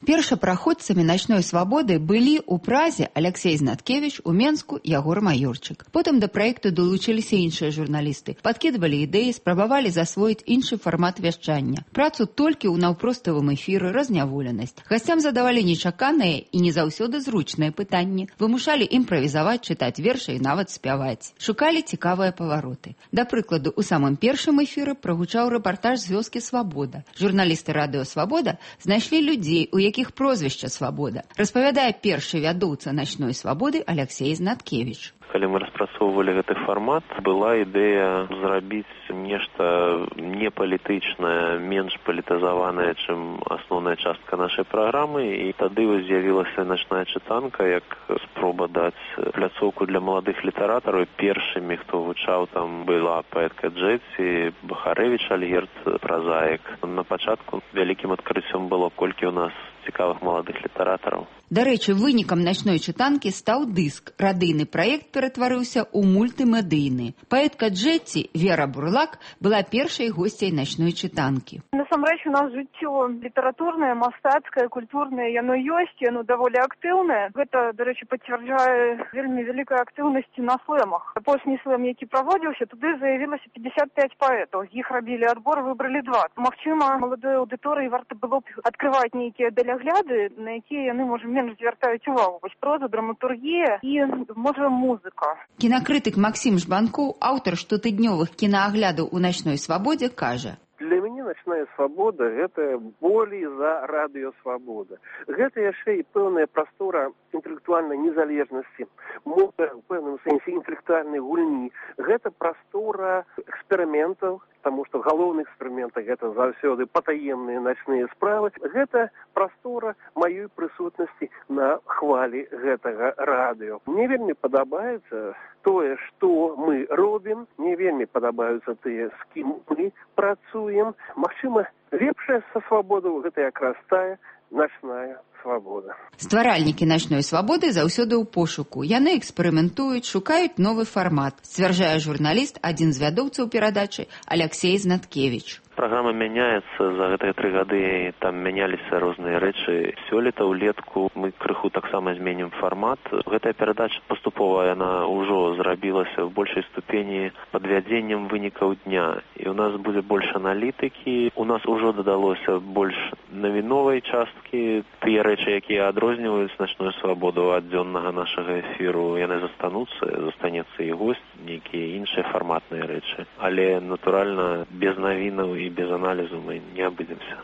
Першапраходцамі начной свабоды былі ў Празе Алексей Знаткевич, у Менску Ягор Маёрчык. Потым да праекту далучыліся іншыя журналісты, падкідвалі ідэі, спрабавалі засвоіць іншы фармат вяшчання. Працу толькі ў наўпроставым эфіры, разняволенасць. Гасцям задавалі нечаканыя і не заўсёды зручныя пытанні, вымушалі імправізаваць, чытаць вершы і нават спяваць. Шукалі цікавыя павароты. Да прыкладу, у самым першым эфіры прагучаў рэпартаж з вёскі Свабода. Журналісты радыё Свабода знайшлі людзей, у якіх прозвішча Свабода, распавядае першы вядоўца начной свабоды Алексей Знаткевич. Калі мы распрацоўвалі гэты фармат, была ідэя зрабіць нешта непалітычнае, менш палітызаванае, чым асноўная частка нашай праграмы, і тады з'явілася начная чытанка як спроба даць пляцоўку для маладых літаратараў. Першымі, хто вывучаў, там была паэтка Джетсі, Бахарэвіч Альгерд, празаік. На пачатку вялікім адкрыццём было, колькі ў нас цікавых маладых літаратараў. Дарэчы, вынікам начной чытанкі стаў дыск. Радыйны праект ператварыўся ў мультымедыйны. Паэтка Джетсі, Вера Бурлак, была першай госцяй начной чытанкі. Насамрэч, у нас жыццё літаратурнае, мастацкае, культурнае, яно ёсць, яно даволі актыўнае. Гэта, дарэчы, пацвярджае вельмі вялікай актыўнасці на слэмах. Апошні слэм, які праводзіўся, туды заявілася пятьдесят пять паэтаў. З іх рабілі адбор, выбралі два. Магчыма, маладой аўдыторыі варта было б адкрываць нейкія далягляды, на якія яны, можа, менш звяртаюць увагу. Вось проза, драматургія і, можа, музыка. Кінакрытык Максім Жбанкоў, аўтар штотыднёвых кінааглядаў у начной свабодзе, кажа: Для мяне начная свабода – гэта болей за радыё свабода. Гэта яшчэ і пэўная прастора інтэлектуальнай незалежнасці, мова ў пэўным сэнсе інтэлектуальнай гульні. Гэта прастора эксперыментаў, таму што галоўны эксперымент – гэта заўсёды патаемныя начныя справы. Гэта прастора маёй прысутнасці на хвалі гэтага радыё. Мне вельмі падабаецца тое, што мы робім, мне вельмі падабаюцца тыя, з кім мы працуем. Магчыма, лепшая са свабоду гэта якраз тая начная свабода. Стваральнікі начной свабоды заўсёды ў пошуку. Яны эксперыментуюць, шукаюць новы фармат, сцвярджае журналіст, адзін з вядоўцаў перадачы Алексей Знаткевич. Праграма мяняецца, за гэтыя тры гады там мяняліся розныя рэчы. Сёлета ўлетку мы крыху таксама зменім фармат. Гэтая перадача паступова, яна ўжо зрабілася в большай ступені падвядзеннем вынікаў дня. І у нас будзе больш аналітыкі, у нас ужо дадалося больш навіновай часткі. Тыя рэчы, якія адрозніваюць начную свабоду ад дзённага нашага эфіру, яны застануцца, застанецца і госць, нейкія іншыя фарматныя рэчы. Але, натуральна, без навінаў і без аналізу мы не абыдземся.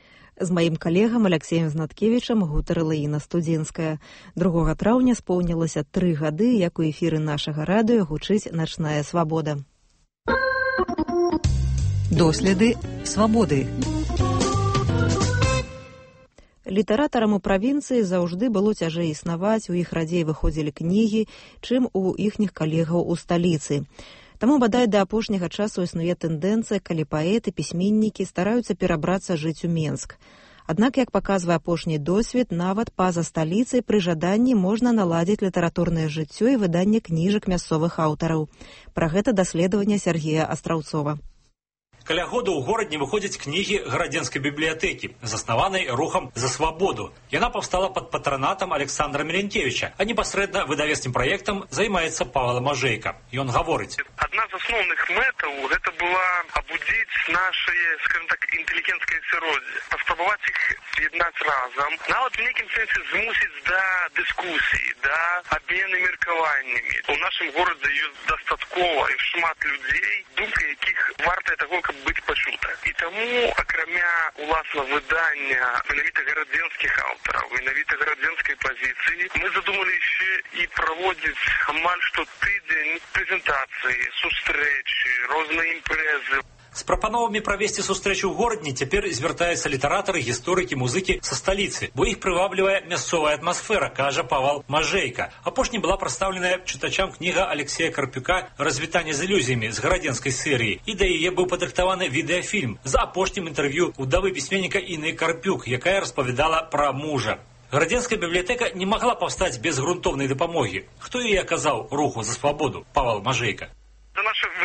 З маім калегам Алексеем Знаткевічам гутарыла Інна Студзенская. другога траўня споўнілася тры гады, як у эфіры нашага радыё гучыць начная свабода. Доследы свабоды. Літаратарам у правінцыі заўжды было цяжэй існаваць, у іх радзей выходзілі кнігі, чым у іхніх калегаў у сталіцы. Таму, бадай, да апошняга часу існуе тэндэнцыя, калі паэты, пісьменнікі стараюцца перабрацца жыць у Менск. Аднак, як паказвае апошні досвед, нават па-за сталіцай пры жаданні можна наладзіць літаратурнае жыццё і выданне кніжак мясцовых аўтараў. Пра гэта даследаванне Сергея Астраўцова. Каля года ў горадні выходзяць кнігі гарадзенскай бібліятэкі, заснаванай рухам за свабоду. Яна паўстала пад патранатам Александра Мелянкевіча, а непасрэдна выдавецкім праектам займаецца Павел Мажейка. Ён гаворыць: Адна з асноўных мэтаў гэта была абудзіць нашае, скажем так, інтэлігенцкае асяроддзе, паспрабаваць іх з'яднаць разам, нават в нейкім сэнсе змусіць да дыскусіі, да абмены меркаваннямі. У нашым горадзе ёсць дастаткова і шмат людзей, думка якіх вартая таго, каб быць пачута. І таму, акрамя уласна выдання менавіта гарадзенскіх аўтараў, менавіта гарадзенскай пазіцыі, мы задумалі яшчэ і праводзіць амаль што тыдзень прэзентацыі, сустрэчы, розныя імпрэзы. З прапановамі правесці сустрэчу ў горадні цяпер звяртаюцца літаратары, гісторыкі, музыкі са сталіцы, бо іх прываблівае мясцовая атмасфера, кажа Павел Мажейка. Апошняй была прадстаўленая чытачам кніга Алексея Карпюка «Развітанне з ілюзіямі» з гарадзенскай серыі, і да яе быў падрыхтаваны відэафільм з апошнім інтэрв'ю удавы пісьменніка Інны Карпюк, якая распавядала пра мужа. Гарадзенская бібліятэка не магла паўстаць без грунтоўнай дапамогі. Хто яе аказаў руху за свабоду? Павел Мажейка. Наша выдавецкая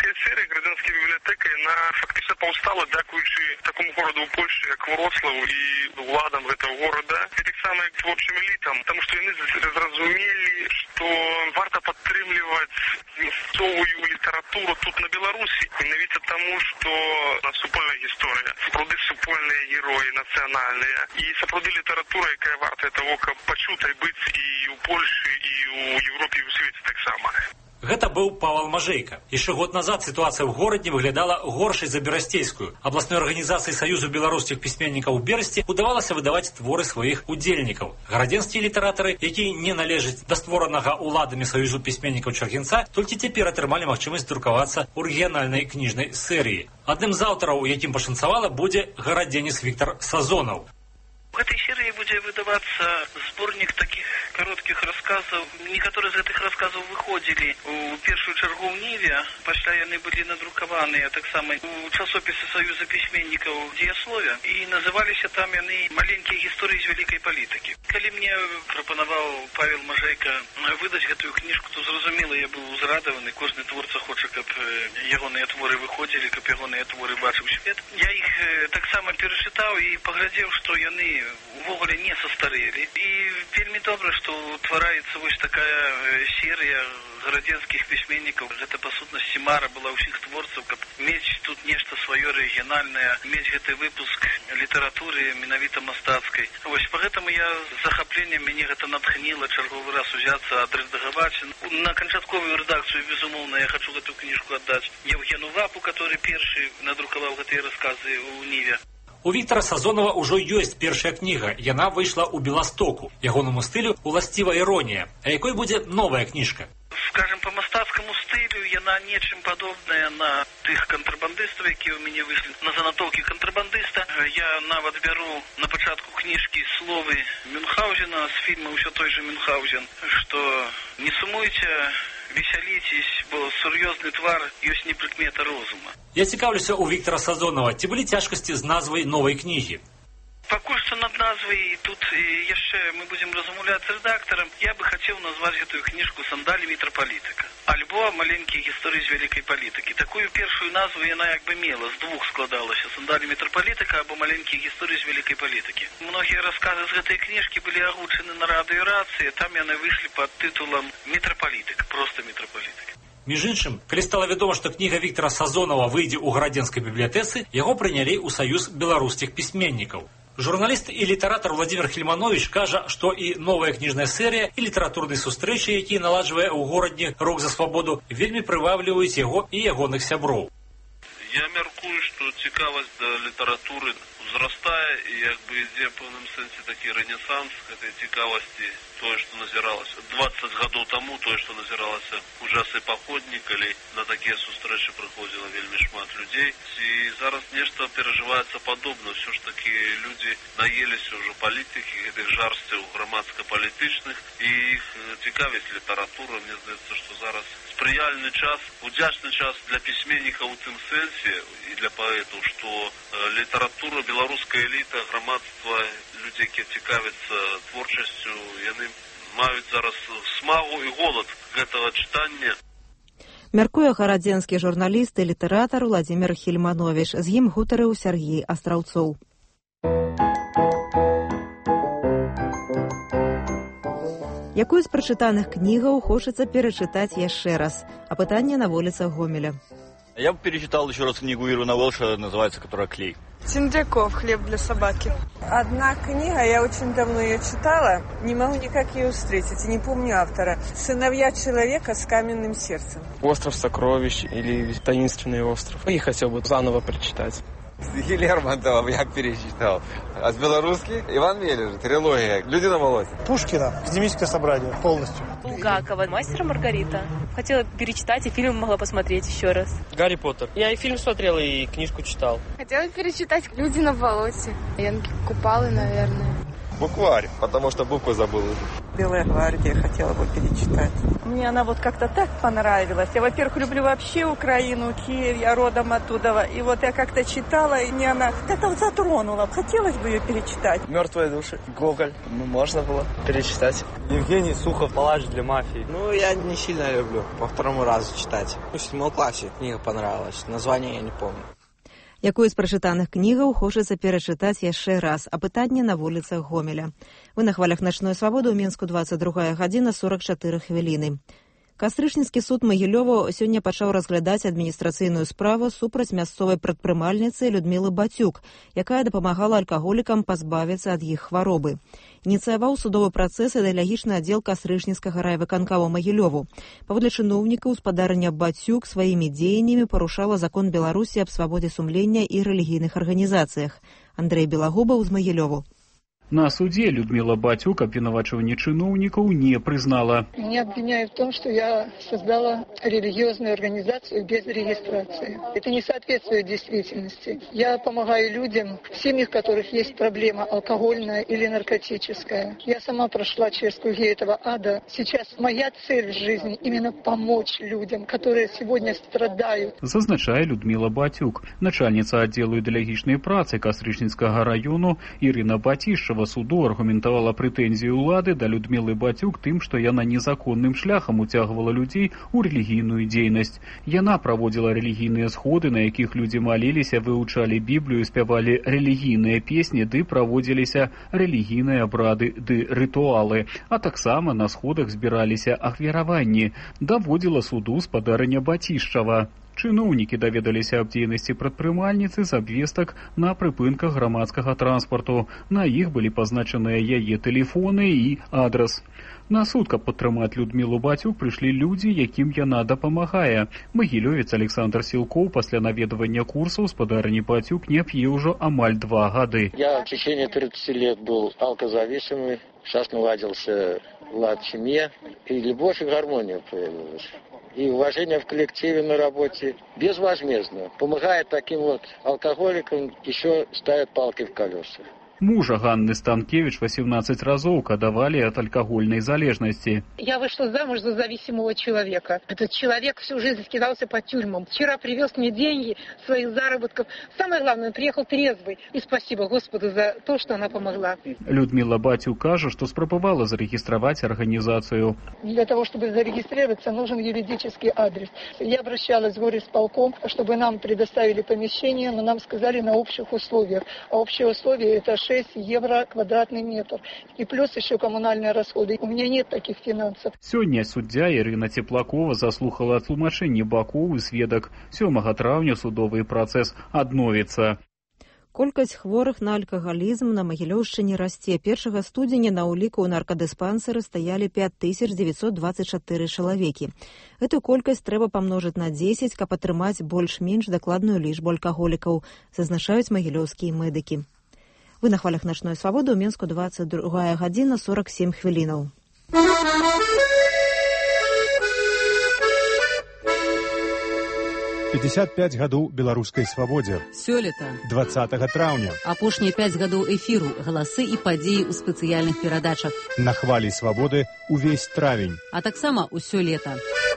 Беларуская серия гражданской библиотеки, она фактично повстала, дякуючи такому городу в Польше, как Вроцлаву, и владам этого города, и так само и творчим элитам, потому что они зразумели, что варто подтримливать мясцовую литературу тут на Беларуси, менавіта тому, что супольная история, сапраўды супольные герои национальные, и сапраўды литература, якая варта того, каб пачутай быць и у Польши, и у Европе, и у свете так само. Гэта быў Павал Мажейка. Яшчэ год назад сітуацыя ў горадзе выглядала горшай за берасцейскую. Абласной арганізацыі Саюзу беларускіх пісьменнікаў у Берасці удавалася выдаваць творы сваіх удзельнікаў. Гарадзенскія літаратары, якія не належаць да створанага ўладамі Саюзу пісьменнікаў Чаргінца, толькі цяпер атрымалі магчымасць друкавацца ў рэгіянальнай кніжнай серыі. Адным з аўтараў, якім пашанцавала, будзе гарадзенец Віктор Сазонаў. В этой серии будет выдаваться сборник таких коротких рассказов. Некоторые из этих рассказов выходили у первую чергу в Ниве, пасля яны были надрукаваны, так само у часописе Союза письменников «Дієслов'я», и назывались там яны «Маленькие истории из великой политики». Коли мне пропоновал Павел Мажейка выдать эту книжку, то зразумело, я был узрадованный. Кожный творца хочет, каб ягоныя творы выходили, каб ягоныя творы бачыў свет. Я их так само перечитал и поглядел, что яны увогуле не состарели. И вельмі добра, что утвараецца вось такая серия гарадзенскіх письменников. Это, по сутнасці, мара была у всех творцаў, каб мець тут нешта свое оригинальное, мець гэты выпуск литературы менавіта мастацкай. Вось поэтому я с захаплением мяне гэта натхнило чарговы раз узяться адрэдагаваць. На канчатковую редакцию, безумоўно, я хочу эту книжку отдать Евгену Вапу, который первый надрукаваў гэтыя рассказы у Ниве. У Віктора Сазонова ўжо ёсць першая кніга. Яна выйшла ў Беластоку. Ягонаму стылю уласціва іронія. А якой будзе новая кніжка? Скажем, по мастацкому стилю яна нечым падобная на тых контрабандыстаў, якія ў мяне выйшлі на занатоўкі контрабандыста. Я нават бяру на пачатку кніжкі словы Мюнхгаузена з фільма «Усё той же Мюнхгаузен», што не сумуйце, весяліцесь, бо сур'ёзны твар ёсць не прыкмета розума. Я цікаўлюся у Віктора Сазонова, ці былі цяжкасці з назвай новай кнігі? Пакуль што над назвай тут яшчэ мы будзем размаўляць з рэдактарам. Я бы хацеў назваць гэтую кніжку «Сандалі мітрапалітыка» альбо «Маленькія гісторыі з вялікай палітыкі». Такую першую назву яна як бы мела, з двух складалася: «Сандалі мітрапалітыка» або «Маленькія гісторыі з вялікай палітыкі». Многія расказы з гэтай кніжкі былі агучаны на радыёрацыі, там яны выйшлі пад тытулам «Мітрапалітык», проста «Мітрапалітык». Між іншым, калі стала вядома, што кніга Віктора Сазонова выйдзе ў гарадзенскай бібліятэцы, яго прынялі ў Саюз беларускіх пісьменнікаў. Журналіст і літаратар Владимир Хельманович кажа, што і новая кніжная серыя, і літаратурныя сустрэчы, якія наладжвае ў горадні «Рух за свабоду», вельмі прывабліваюць яго і ягоных сяброў. Я мяркую, што цікавасць да літаратуры узрастае і як бы ідзе ў пэўным сэнсе такі рэнесанс гэтай цікавасці. Тое, што назіралася дваццаць гадоў таму, тое, што назіралася ў часы паходні, калі на такія сустрэчы прыходзіла вельмі шмат людзей. І зараз нешта перажываецца падобна. Ўсё ж такі людзі наеліся ўжо палітыкі, гэтых жарсцяў грамадска-палітычных, і іх цікавіць літаратура. Мне здаецца, што зараз спрыяльны час, удзячны час для пісьменнікаў у тым сэнсе і для паэтаў, што літаратура, беларуская эліта, грамадства, людзі, якія цікавяцца творчасцю, яны маюць зараз смагу і голад гэтага чытання. Мяркуе гарадзенскі журналіст і літаратар Владимир Хельманович. З ім гутарыў Сергей Астраўцоў. Якую з прачытаных кнігаў хочацца перачытаць яшчэ раз? Апытанне на вуліцах Гомеля. Я бы перечитал еще раз книгу Ирвина Уэлша, называется, которая «Клей». Тиндряков «Хлеб для собаки». Одна книга, я очень давно ее читала, не могу никак ее встретить, и не помню автора. «Сыновья человека с каменным сердцем». «Остров сокровищ» или «Таинственный остров». И хотел бы заново прочитать. Стихи Лермонтова я перечитал. А с белорусских Иван Мележин, трилогия «Люди на болоте». Пушкина, «Академическое собрание» полностью. Булгакова, «Мастер и Маргарита». Хотела перечитать, и фильм могла посмотреть еще раз. «Гарри Поттер». Я и фильм смотрел, и книжку читал. Хотела перечитать «Люди на болоте». Янки Купалы, наверное. Букварь, потому что буквы забыл. «Белая гвардия» хотела бы перечитать. Мне она вот как-то так понравилась. Я, во-первых, люблю вообще Украину, Киев, я родом оттуда. И вот я как-то читала, и мне она как-то вот затронула. Хотелось бы ее перечитать. «Мертвые души», Гоголь, ну, можно было перечитать. Евгений Сухов, «Палач для мафии». Ну, я не сильно люблю по второму разу читать. В седьмом классе книга понравилась, название я не помню. Якую з прачытаных кнігаў хочацца перачытаць яшчэ раз, апытанне на вуліцах Гомеля. Вы на хвалях начной свабоды ў Мінску двадцать другая гадзіна сорок чатыры хвіліны. Кастрычніцкі суд Магілёва сёння пачаў разглядаць адміністрацыйную справу супраць мясцовай прадпрымальніцы Людмілы Бацюк, якая дапамагала алкаголікам пазбавіцца ад іх хваробы. Ініцыяваў судовы працэс ідэалагічны аддзел Кастрычніцкага райвыканкама Магілёву. Паводле чыноўніка, гаспадарыня Бацюк сваімі дзеяннямі парушала закон Беларусі аб свабодзе сумлення і рэлігійных арганізацыях. Андрэй Белагубаў з Магілёву. На суде Людмила Батюк обвинувачивание чиновников не признала. Меня обвиняют в том, что я создала религиозную организацию без регистрации. Это не соответствует действительности. Я помогаю людям, в семьях которых есть проблема алкогольная или наркотическая. Я сама прошла через круги этого ада. Сейчас моя цель в жизни именно помочь людям, которые сегодня страдают. Зазначає Людмила Батюк. Начальница отдела идеологичной працы Кастрычніцкага району Ирина Батишева суду аргументавала прэтэнзію ўлады да Людмілы Бацюк тым, што яна незаконным шляхам уцягвала людзей у рэлігійную дзейнасць. Яна праводзіла рэлігійныя сходы, на якіх людзі маліліся, вывучалі Біблію, спявалі рэлігійныя песні, ды праводзіліся рэлігійныя абрады ды рытуалы. А таксама на сходах збіраліся ахвяраванні. Даводзіла суду спадарыня Батішчава. Чыноўнікі даведаліся аб дзейнасці прадпрымальніцы з абвестак на прыпынках грамадскага транспарту. На іх былі пазначаныя яе тэлефоны і адрас. На суд, каб падтрымаць Людмілу Бацюк, прыйшлі людзі, якім яна дапамагае. Магілёвец Александр Сілкоў пасля наведвання курсаў спадарыні Бацюк не п'е ўжо амаль два гады. Я в течение тридцати лет был алкозависимый, сейчас наладился лад в семье, и любовь и гармония появилась. И уважение в коллективе на работе безвозмездно. Помогает таким вот алкоголикам, еще ставят палки в колеса. Мужа Ганны Станкевич восемнадцать разоў кадавалі ад алкагольнай залежнасці. Я вышла замуж за зависимого человека. Этот человек всю жизнь скидался по тюрьмам. Вчера привез мне деньги своих заработков. Самое главное, он приехал трезвый. И спасибо Господу за то, что она помогла. Людмила Батюк кажа, што спрабавала зарегістраваць арганізацыю. Для того, чтобы зарегистрироваться, нужен юридический адрес. Я обращалась в горисполком, чтобы нам предоставили помещение, но нам сказали на общих условиях. А общие условия – это шесть евро квадратный метр. И плюс еще коммунальные расходы. У меня нет таких финансов. Сёння суддзя Ірына Цеплакова заслухала тлумачэнне бакоў і сведак. сёмага траўня судовы працэс адновіцца. Колькасць хворых на алкагалізм на Магілёўшчыне расце. Першага студзеня на ўліку ў наркадыспансеры стаялі пять тысяч девятьсот двадцать четыре чалавекі. Эту колькасць трэба памножыць на дзесяць, каб атрымаць больш-менш дакладную лічбу алкаголікаў, зазначаюць магілёўскія медыкі. Вы на хвалях начной свободы, у Мінску двадцать другая гадзіна сорок семь хвілінаў. пятьдесят пять гадоў беларускай свабодзе. Сёлета. двадцатага траўня. Апошнія пять гадоў эфіру, галасы і падзеі ў спецыяльных перадачах. На хвалі свабоды увесь травень. А таксама ўсё лета.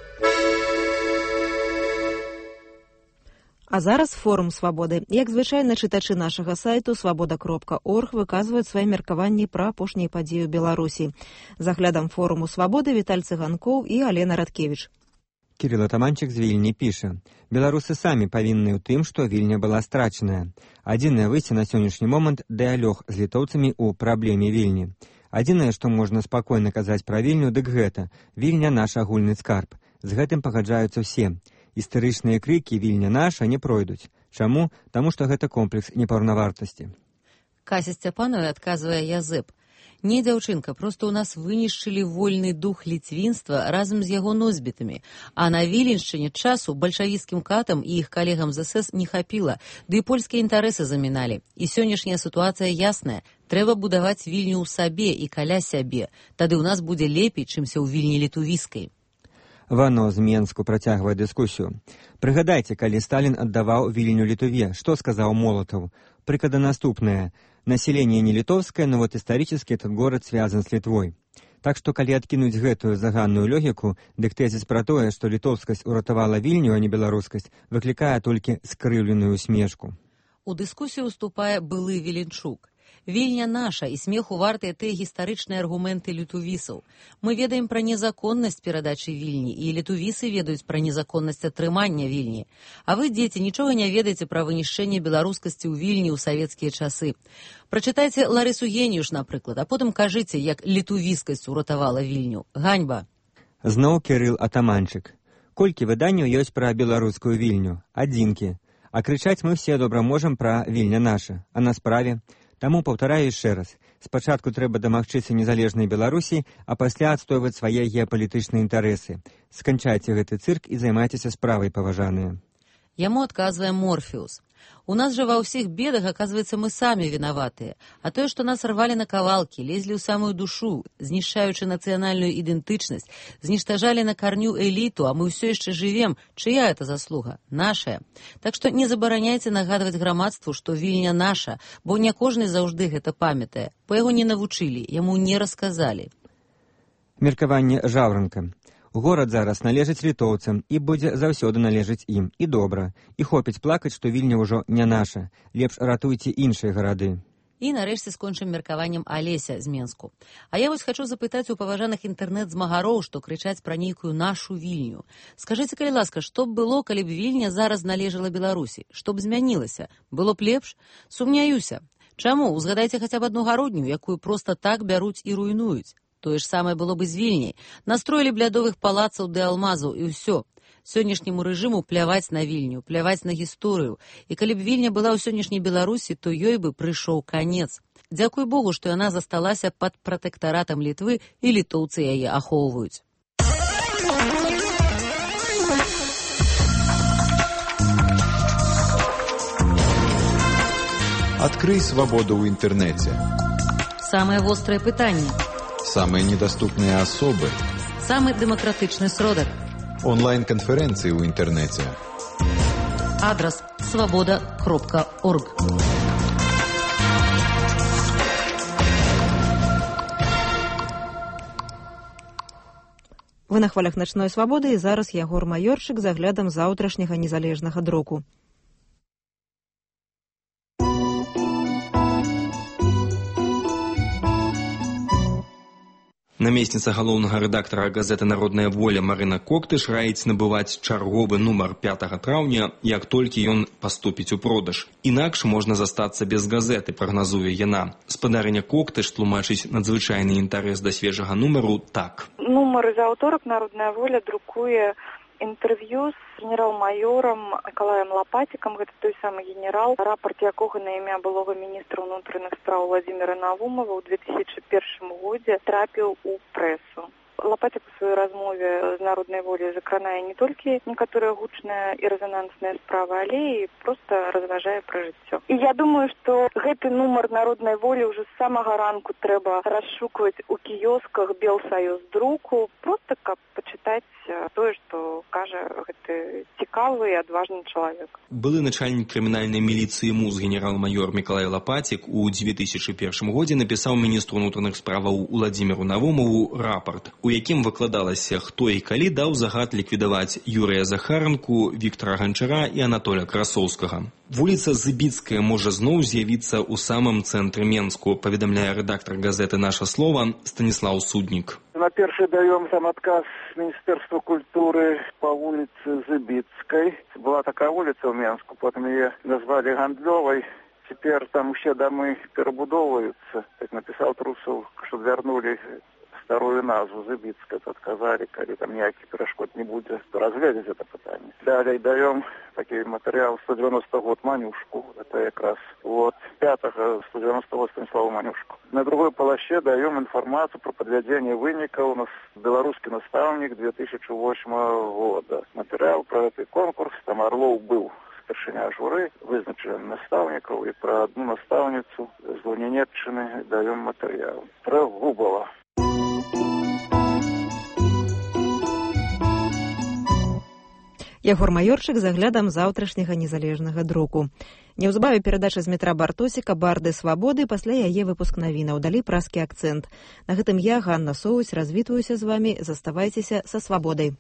А зараз форум свабоды. Як звычайна чытачы нашага сайту свабода кропка орг выказваюць свае меркаванні пра апошнія падзеі ў Беларусі. За аглядам форуму свабоды Віталь Цыганкоў і Алена Радкевіч. Кирилл Атаманчик з Вільні піша. Беларусы самі павінны ў тым, што Вільня была страчаная. Адзінае выйсце на сённяшні момант дыялог з літоўцамі ў праблеме Вільні. Адзінае, што можна спакойна казаць пра Вільню, дык гэта. Вільня наш агульны скарб. З гэтым пагаджаюцца ўсе. Істарычныя крыкі «Вільня наша» не пройдуць. Чаму? Таму што гэта комплекс непаўнавартасці. Кася Сцяпанова адказвае Язэп. Не, дзяўчынка, проста ў нас вынішчылі вольны дух ліцвінства разам з яго носьбітамі. А на Віленшчыне часу бальшавіцкім катам і іх калегам з эс эс не хапіла, ды і польскія інтарэсы заміналі. І сённяшняя сітуацыя ясная. Трэба будаваць Вільню ў сабе і каля сябе. Тады ў нас будзе лепей, чымся ў Вільні літувіскай. Вано з Менску працягвае дыскусію. Прыгадайце, калі Сталін аддаваў Вільню Літуве, што сказаў Молотаў? Прыклады наступныя. Население не литовское, но вот исторически этот город связан с Литвой. Так што, калі адкінуць гэтую заганную логіку, дык тэзіс пра тое, што літоўскасць уратавала Вільню, а не беларускасць, выклікае толькі скрыўленую усмешку. У дыскусію ўступае былы Віленчук. Вільня наша, і смеху вартыя тыя гістарычныя аргументы літувісаў. Мы ведаем пра незаконнасць перадачы Вільні, і літувісы ведаюць пра незаконнасць атрымання Вільні. А вы, дзеці, нічога не ведаеце пра вынішчэнне беларускасці ў Вільні ў савецкія часы. Прачытайце Ларысу Геніюш, напрыклад, а потым кажыце, як літувіскасць уратавала Вільню. Ганьба! Зноў Кірыл Атаманчык. Колькі выданняў ёсць пра беларускую Вільню? Адзінкі. А крычаць мы все добра можам пра Вільня наша. А на справе? Таму паўтараю яшчэ раз. Спачатку трэба дамагчыся незалежнай Беларусі, а пасля адстойваць свае геапалітычныя інтарэсы. Сканчайце гэты цырк і займайцеся справай, паважаныя. Яму адказвае Морфеус. У нас жа ва ўсіх бедах, аказваецца, мы самі вінаватыя. А тое, што нас рвалі на кавалкі, лезлі ў самую душу, знішчаючы нацыянальную ідэнтычнасць, зніштажалі на карню эліту, а мы ўсё яшчэ жывем. Чыя это заслуга? Нашая. Так што не забараняйце нагадваць грамадству, што Вільня наша, бо не кожны заўжды гэта памятае. Па яго не навучылі, яму не расказалі. Меркаванне Жаўранка. Горад зараз належыць літоўцам і будзе заўсёды належыць ім. І добра. І хопіць плакаць, што Вільня ўжо не наша. Лепш ратуйце іншыя гарады. І нарэшце скончым меркаваннем Алеся з Менску. А я вось хачу запытаць у паважаных інтэрнэт-змагароў, што крычаць пра нейкую нашу Вільню. Скажыце, калі ласка, што б было, калі б Вільня зараз належала Беларусі? Што б змянілася? Было б лепш? Сумняюся. Чаму? Узгадайце хаця б адну гародню, якую проста так бяруць і руйнуюць. Тое ж самае было бы з Вільняй. Настроілі б лядовых палацаў ды алмазаў, і ўсё. Сённяшняму рэжыму пляваць на Вільню, пляваць на гісторыю. І калі б Вільня была ў сённяшняй Беларусі, то ёй бы прыйшоў канец. Дзякуй Богу, што яна засталася пад пратэктаратам Літвы, і літоўцы яе ахоўваюць. Открый свободу в интернете. Самое вострое пытанне. Самые недоступные особы. Самый демократичный сродок. Онлайн-конференции в интернете. Адрес свобода кропка орг. Вы на хвалях начной свабоды, і зараз Ягор Маёрчык з аглядам заўтрашняга незалежнага друку. Намесніца галоўнага рэдактара газеты «Народная воля» Марына Коктыш раіць набываць чарговы нумар пятага траўня, як толькі ён паступіць у продаж. Інакш можна застацца без газеты, прагназуе яна. Спадарыня Коктыш тлумачыць надзвычайны інтарэс да свежага нумару так. Нумар за аўторак «Народная воля» друкуе інтэрв'ю з генерал-майорам Николаем Лопатиком, гэта той самы генерал, рапорт якога на імя былога міністра ўнутраных спраў Владимира Навумова ў две тысячи першым годзе трапіў у прэсу. Лопатик у сваёй размове з «Народнай волей» закранае не толькі некаторыя гучныя і рэзанансныя справы, але і проста разважае пра жыццё. І я думаю, што гэты нумар «Народнай волі» ўжо з самага ранку трэба расшукваць у кіёсках Белсаюздруку, проста каб пачытаць тое, што кажа гэты цікавы і адважны чалавек. Былы начальнік крымінальнай міліцыі МУЗ генерал-майор Мікалай Лопатик у две тысячи першым годзе напісаў міністру ўнутраных справаў Владимиру Навумову рапорт, у якім выкладалася, хто і калі даў загад ліквідаваць Юрыя Захаранку, Віктара Ганчара і Анатоля Красоўскага. Вуліца Зыбіцкая можа зноў з'явіцца ў самым цэнтры Менску, паведамляе рэдактар газеты «Наша слова» Станіслаў Суднік. На перший даем сам отказ Министерства культуры по улице Зыбицкой. Была такая улица в Менску, потом ее назвали Гандлевой. Теперь там все домы перебудовываются. Так написал Трусов, что вернули старую назву Зыбицкая, отказали, коли там никаких перешкод не будет. Разведать это питание. Далее даем такой материал сто девяностый год Манюшку. Это как раз вот пятого сто девяностый год Станиславу Манюшку. На другой полосе даем информацию про подведение выника. У нас белорусский наставник две тысячи восьмого года. Материал про этот конкурс. Там Орлов был старшиня журы, вызначен наставников. И про одну наставницу с Лунинетчины даем материал. Про Губова. Ягор Маёрчык з аглядам заўтрашняга незалежнага друку. Неўзабаве перадача з метра Бартосіка «Барды свабоды», пасля яе выпуск навінаў. Далей праскі акцэнт. На гэтым я, Ганна Соусь, развітваюся з вамі. Заставайцеся са свабодай.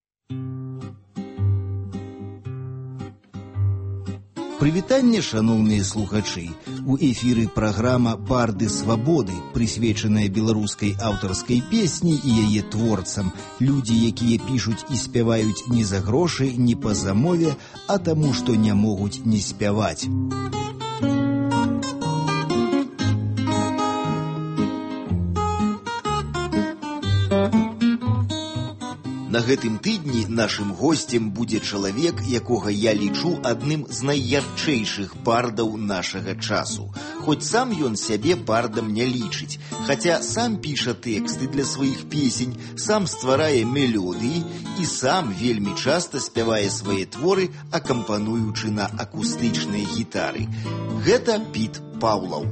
Прывітанне, шаноўныя слухачы. У эфіры праграма «Барды свабоды», прысвечаная беларускай аўтарскай песні і яе творцам. Людзі, якія пішуць і спяваюць не за грошы, не па замове, а таму, што не могуць не спяваць. На гэтым тыдні нашым госцем будзе чалавек, якога я лічу адным з найярчэйшых бардаў нашага часу. Хоць сам ён сябе бардам не лічыць, хаця сам піша тэксты для сваіх песень, сам стварае мелодыі і сам вельмі часта спявае свае творы, акампануючы на акустычныя гітары. Гэта Піт Паўлаў.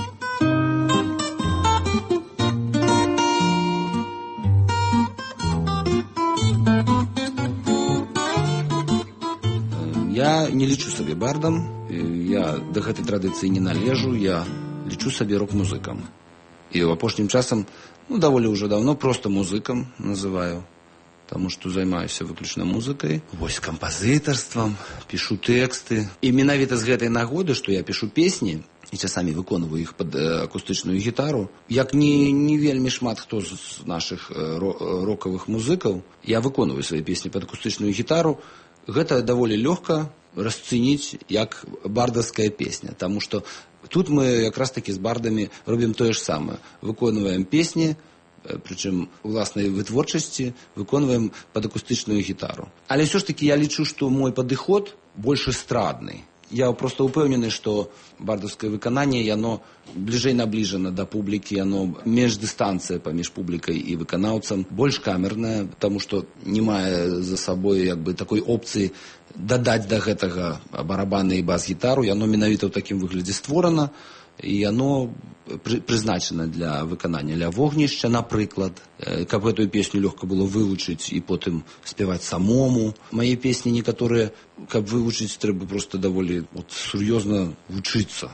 Я не лічу сабе бардам, я да гэтай традыцыі не належу, я лічу сабе рок-музыкам. І ў апошнім часам, ну, даволі ўжо даўно, проста музыкам называю, таму што займаюся выключна музыкай, вось кампазітарствам, пішу тэксты. І менавіта з гэтай нагоды, што я пішу песні, і часамі выконваю іх пад акустычную гітару, як не, не вельмі шмат хто з нашых рокавых музыкаў, я выконваю свае песні пад акустычную гітару. Гэта даволі лёгка расцэніць як бардаўская песня, таму што тут мы якраз такі з бардамі робім тое ж самае. Выконваем песні, прычым уласнай вытворчасці, выконваем пад акустычную гітару. Але ўсё ж такі я лічу, што мой падыход больш эстрадны. Я проста упэўнены, што бардаўскае выкананне, яно бліжэй набліжана да публікі, яно менш дыстанцыя паміж публікай і выканаўцам, больш камерная, таму што не мае за сабой як бы такой опцыі дадаць да гэтага барабаны і бас-гітару, яно менавіта ў такім выглядзе створана, і яно прызначана для выканання ля вогнішча, напрыклад, каб гэтую песню лёгка было вывучыць і потым спяваць самому. Мае песні некаторыя, каб вывучыць, трэба проста даволі от, сур'ёзна вучыцца.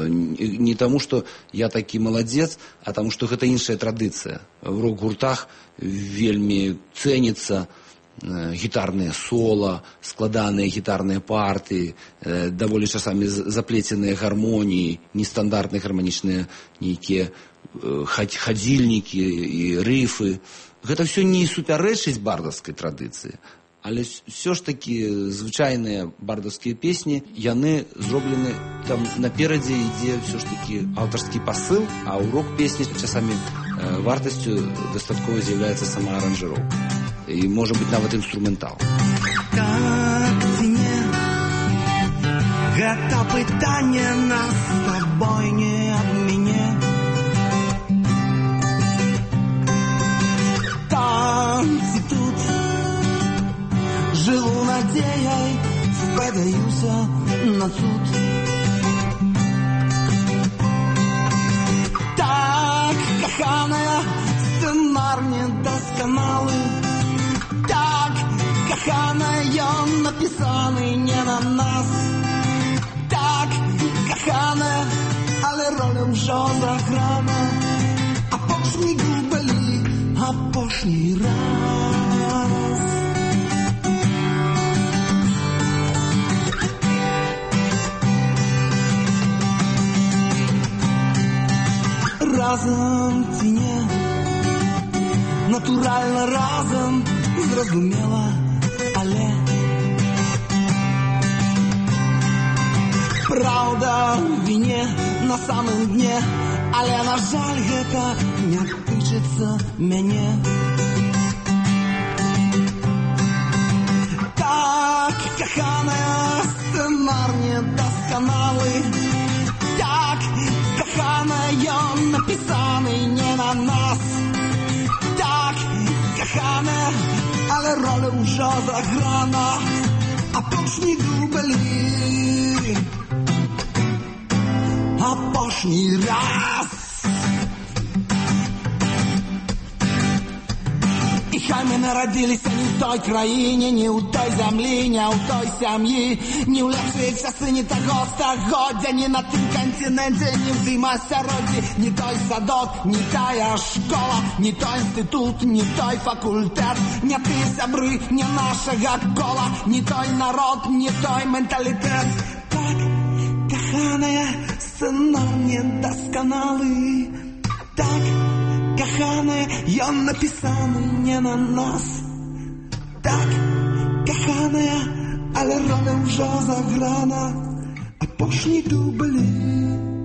Не таму, што я такі маладзец, а таму, што гэта іншая традыцыя. В рок-гуртах вельмі цэніцца гітарныя сола, складаныя гітарныя партыі, даволі часамі заплеценыя гармоніі, нестандартныя гарманічныя нейкія хадзільнікі і рыфы. Гэта ўсё не супярэчыць бардаўскай традыцыі, але ўсё ж такі звычайныя бардаўскія песні, яны зроблены там наперадзе ідзе ўсё ж такі аўтарскі пасыл, а ў рок-песні часамі вартасцю дастаткова з'яўляецца сама аранжыроўка. И, может быть, нават инструментал. Как ці не, гэта пытанне нас з табой не аб мяне. Там ці тут жыву надзеяй, спадзяюся на цуд. Так, каханая, сцэнар недасканалы. Так, каханая, ён напісаны не на нас. Так, каханая, але роля ўжо заграна. Апошні губалі, апошні раз. Разам ці не, натуральна разам, зразумела, але праўда ў віне на самым дне, але, на жаль, гэта не тычыцца мяне. Так, каханая, сцэнар недасканалы. Так, каханая, ён напісаны не на нас. Так, каханая, але роля ўжо заграна. Апошні дублі, апошні раз. І хай ми народилися ні той країні, ні у той землі, ні у той сям'ї, ні у лепші часи, ні того стагоддя, ні на тим континенті, ні в зимосеродді, ні той садок, ні тая школа, ні той інститут, ні той факультет, ні ті сябри, ні нашого кола, ні той народ, ні той менталітет. Так, коханая, сценар недосконалый. Так, коханая, ён написаны не на нас. Так, коханая, але роли ўжо заграна, апошні дублі.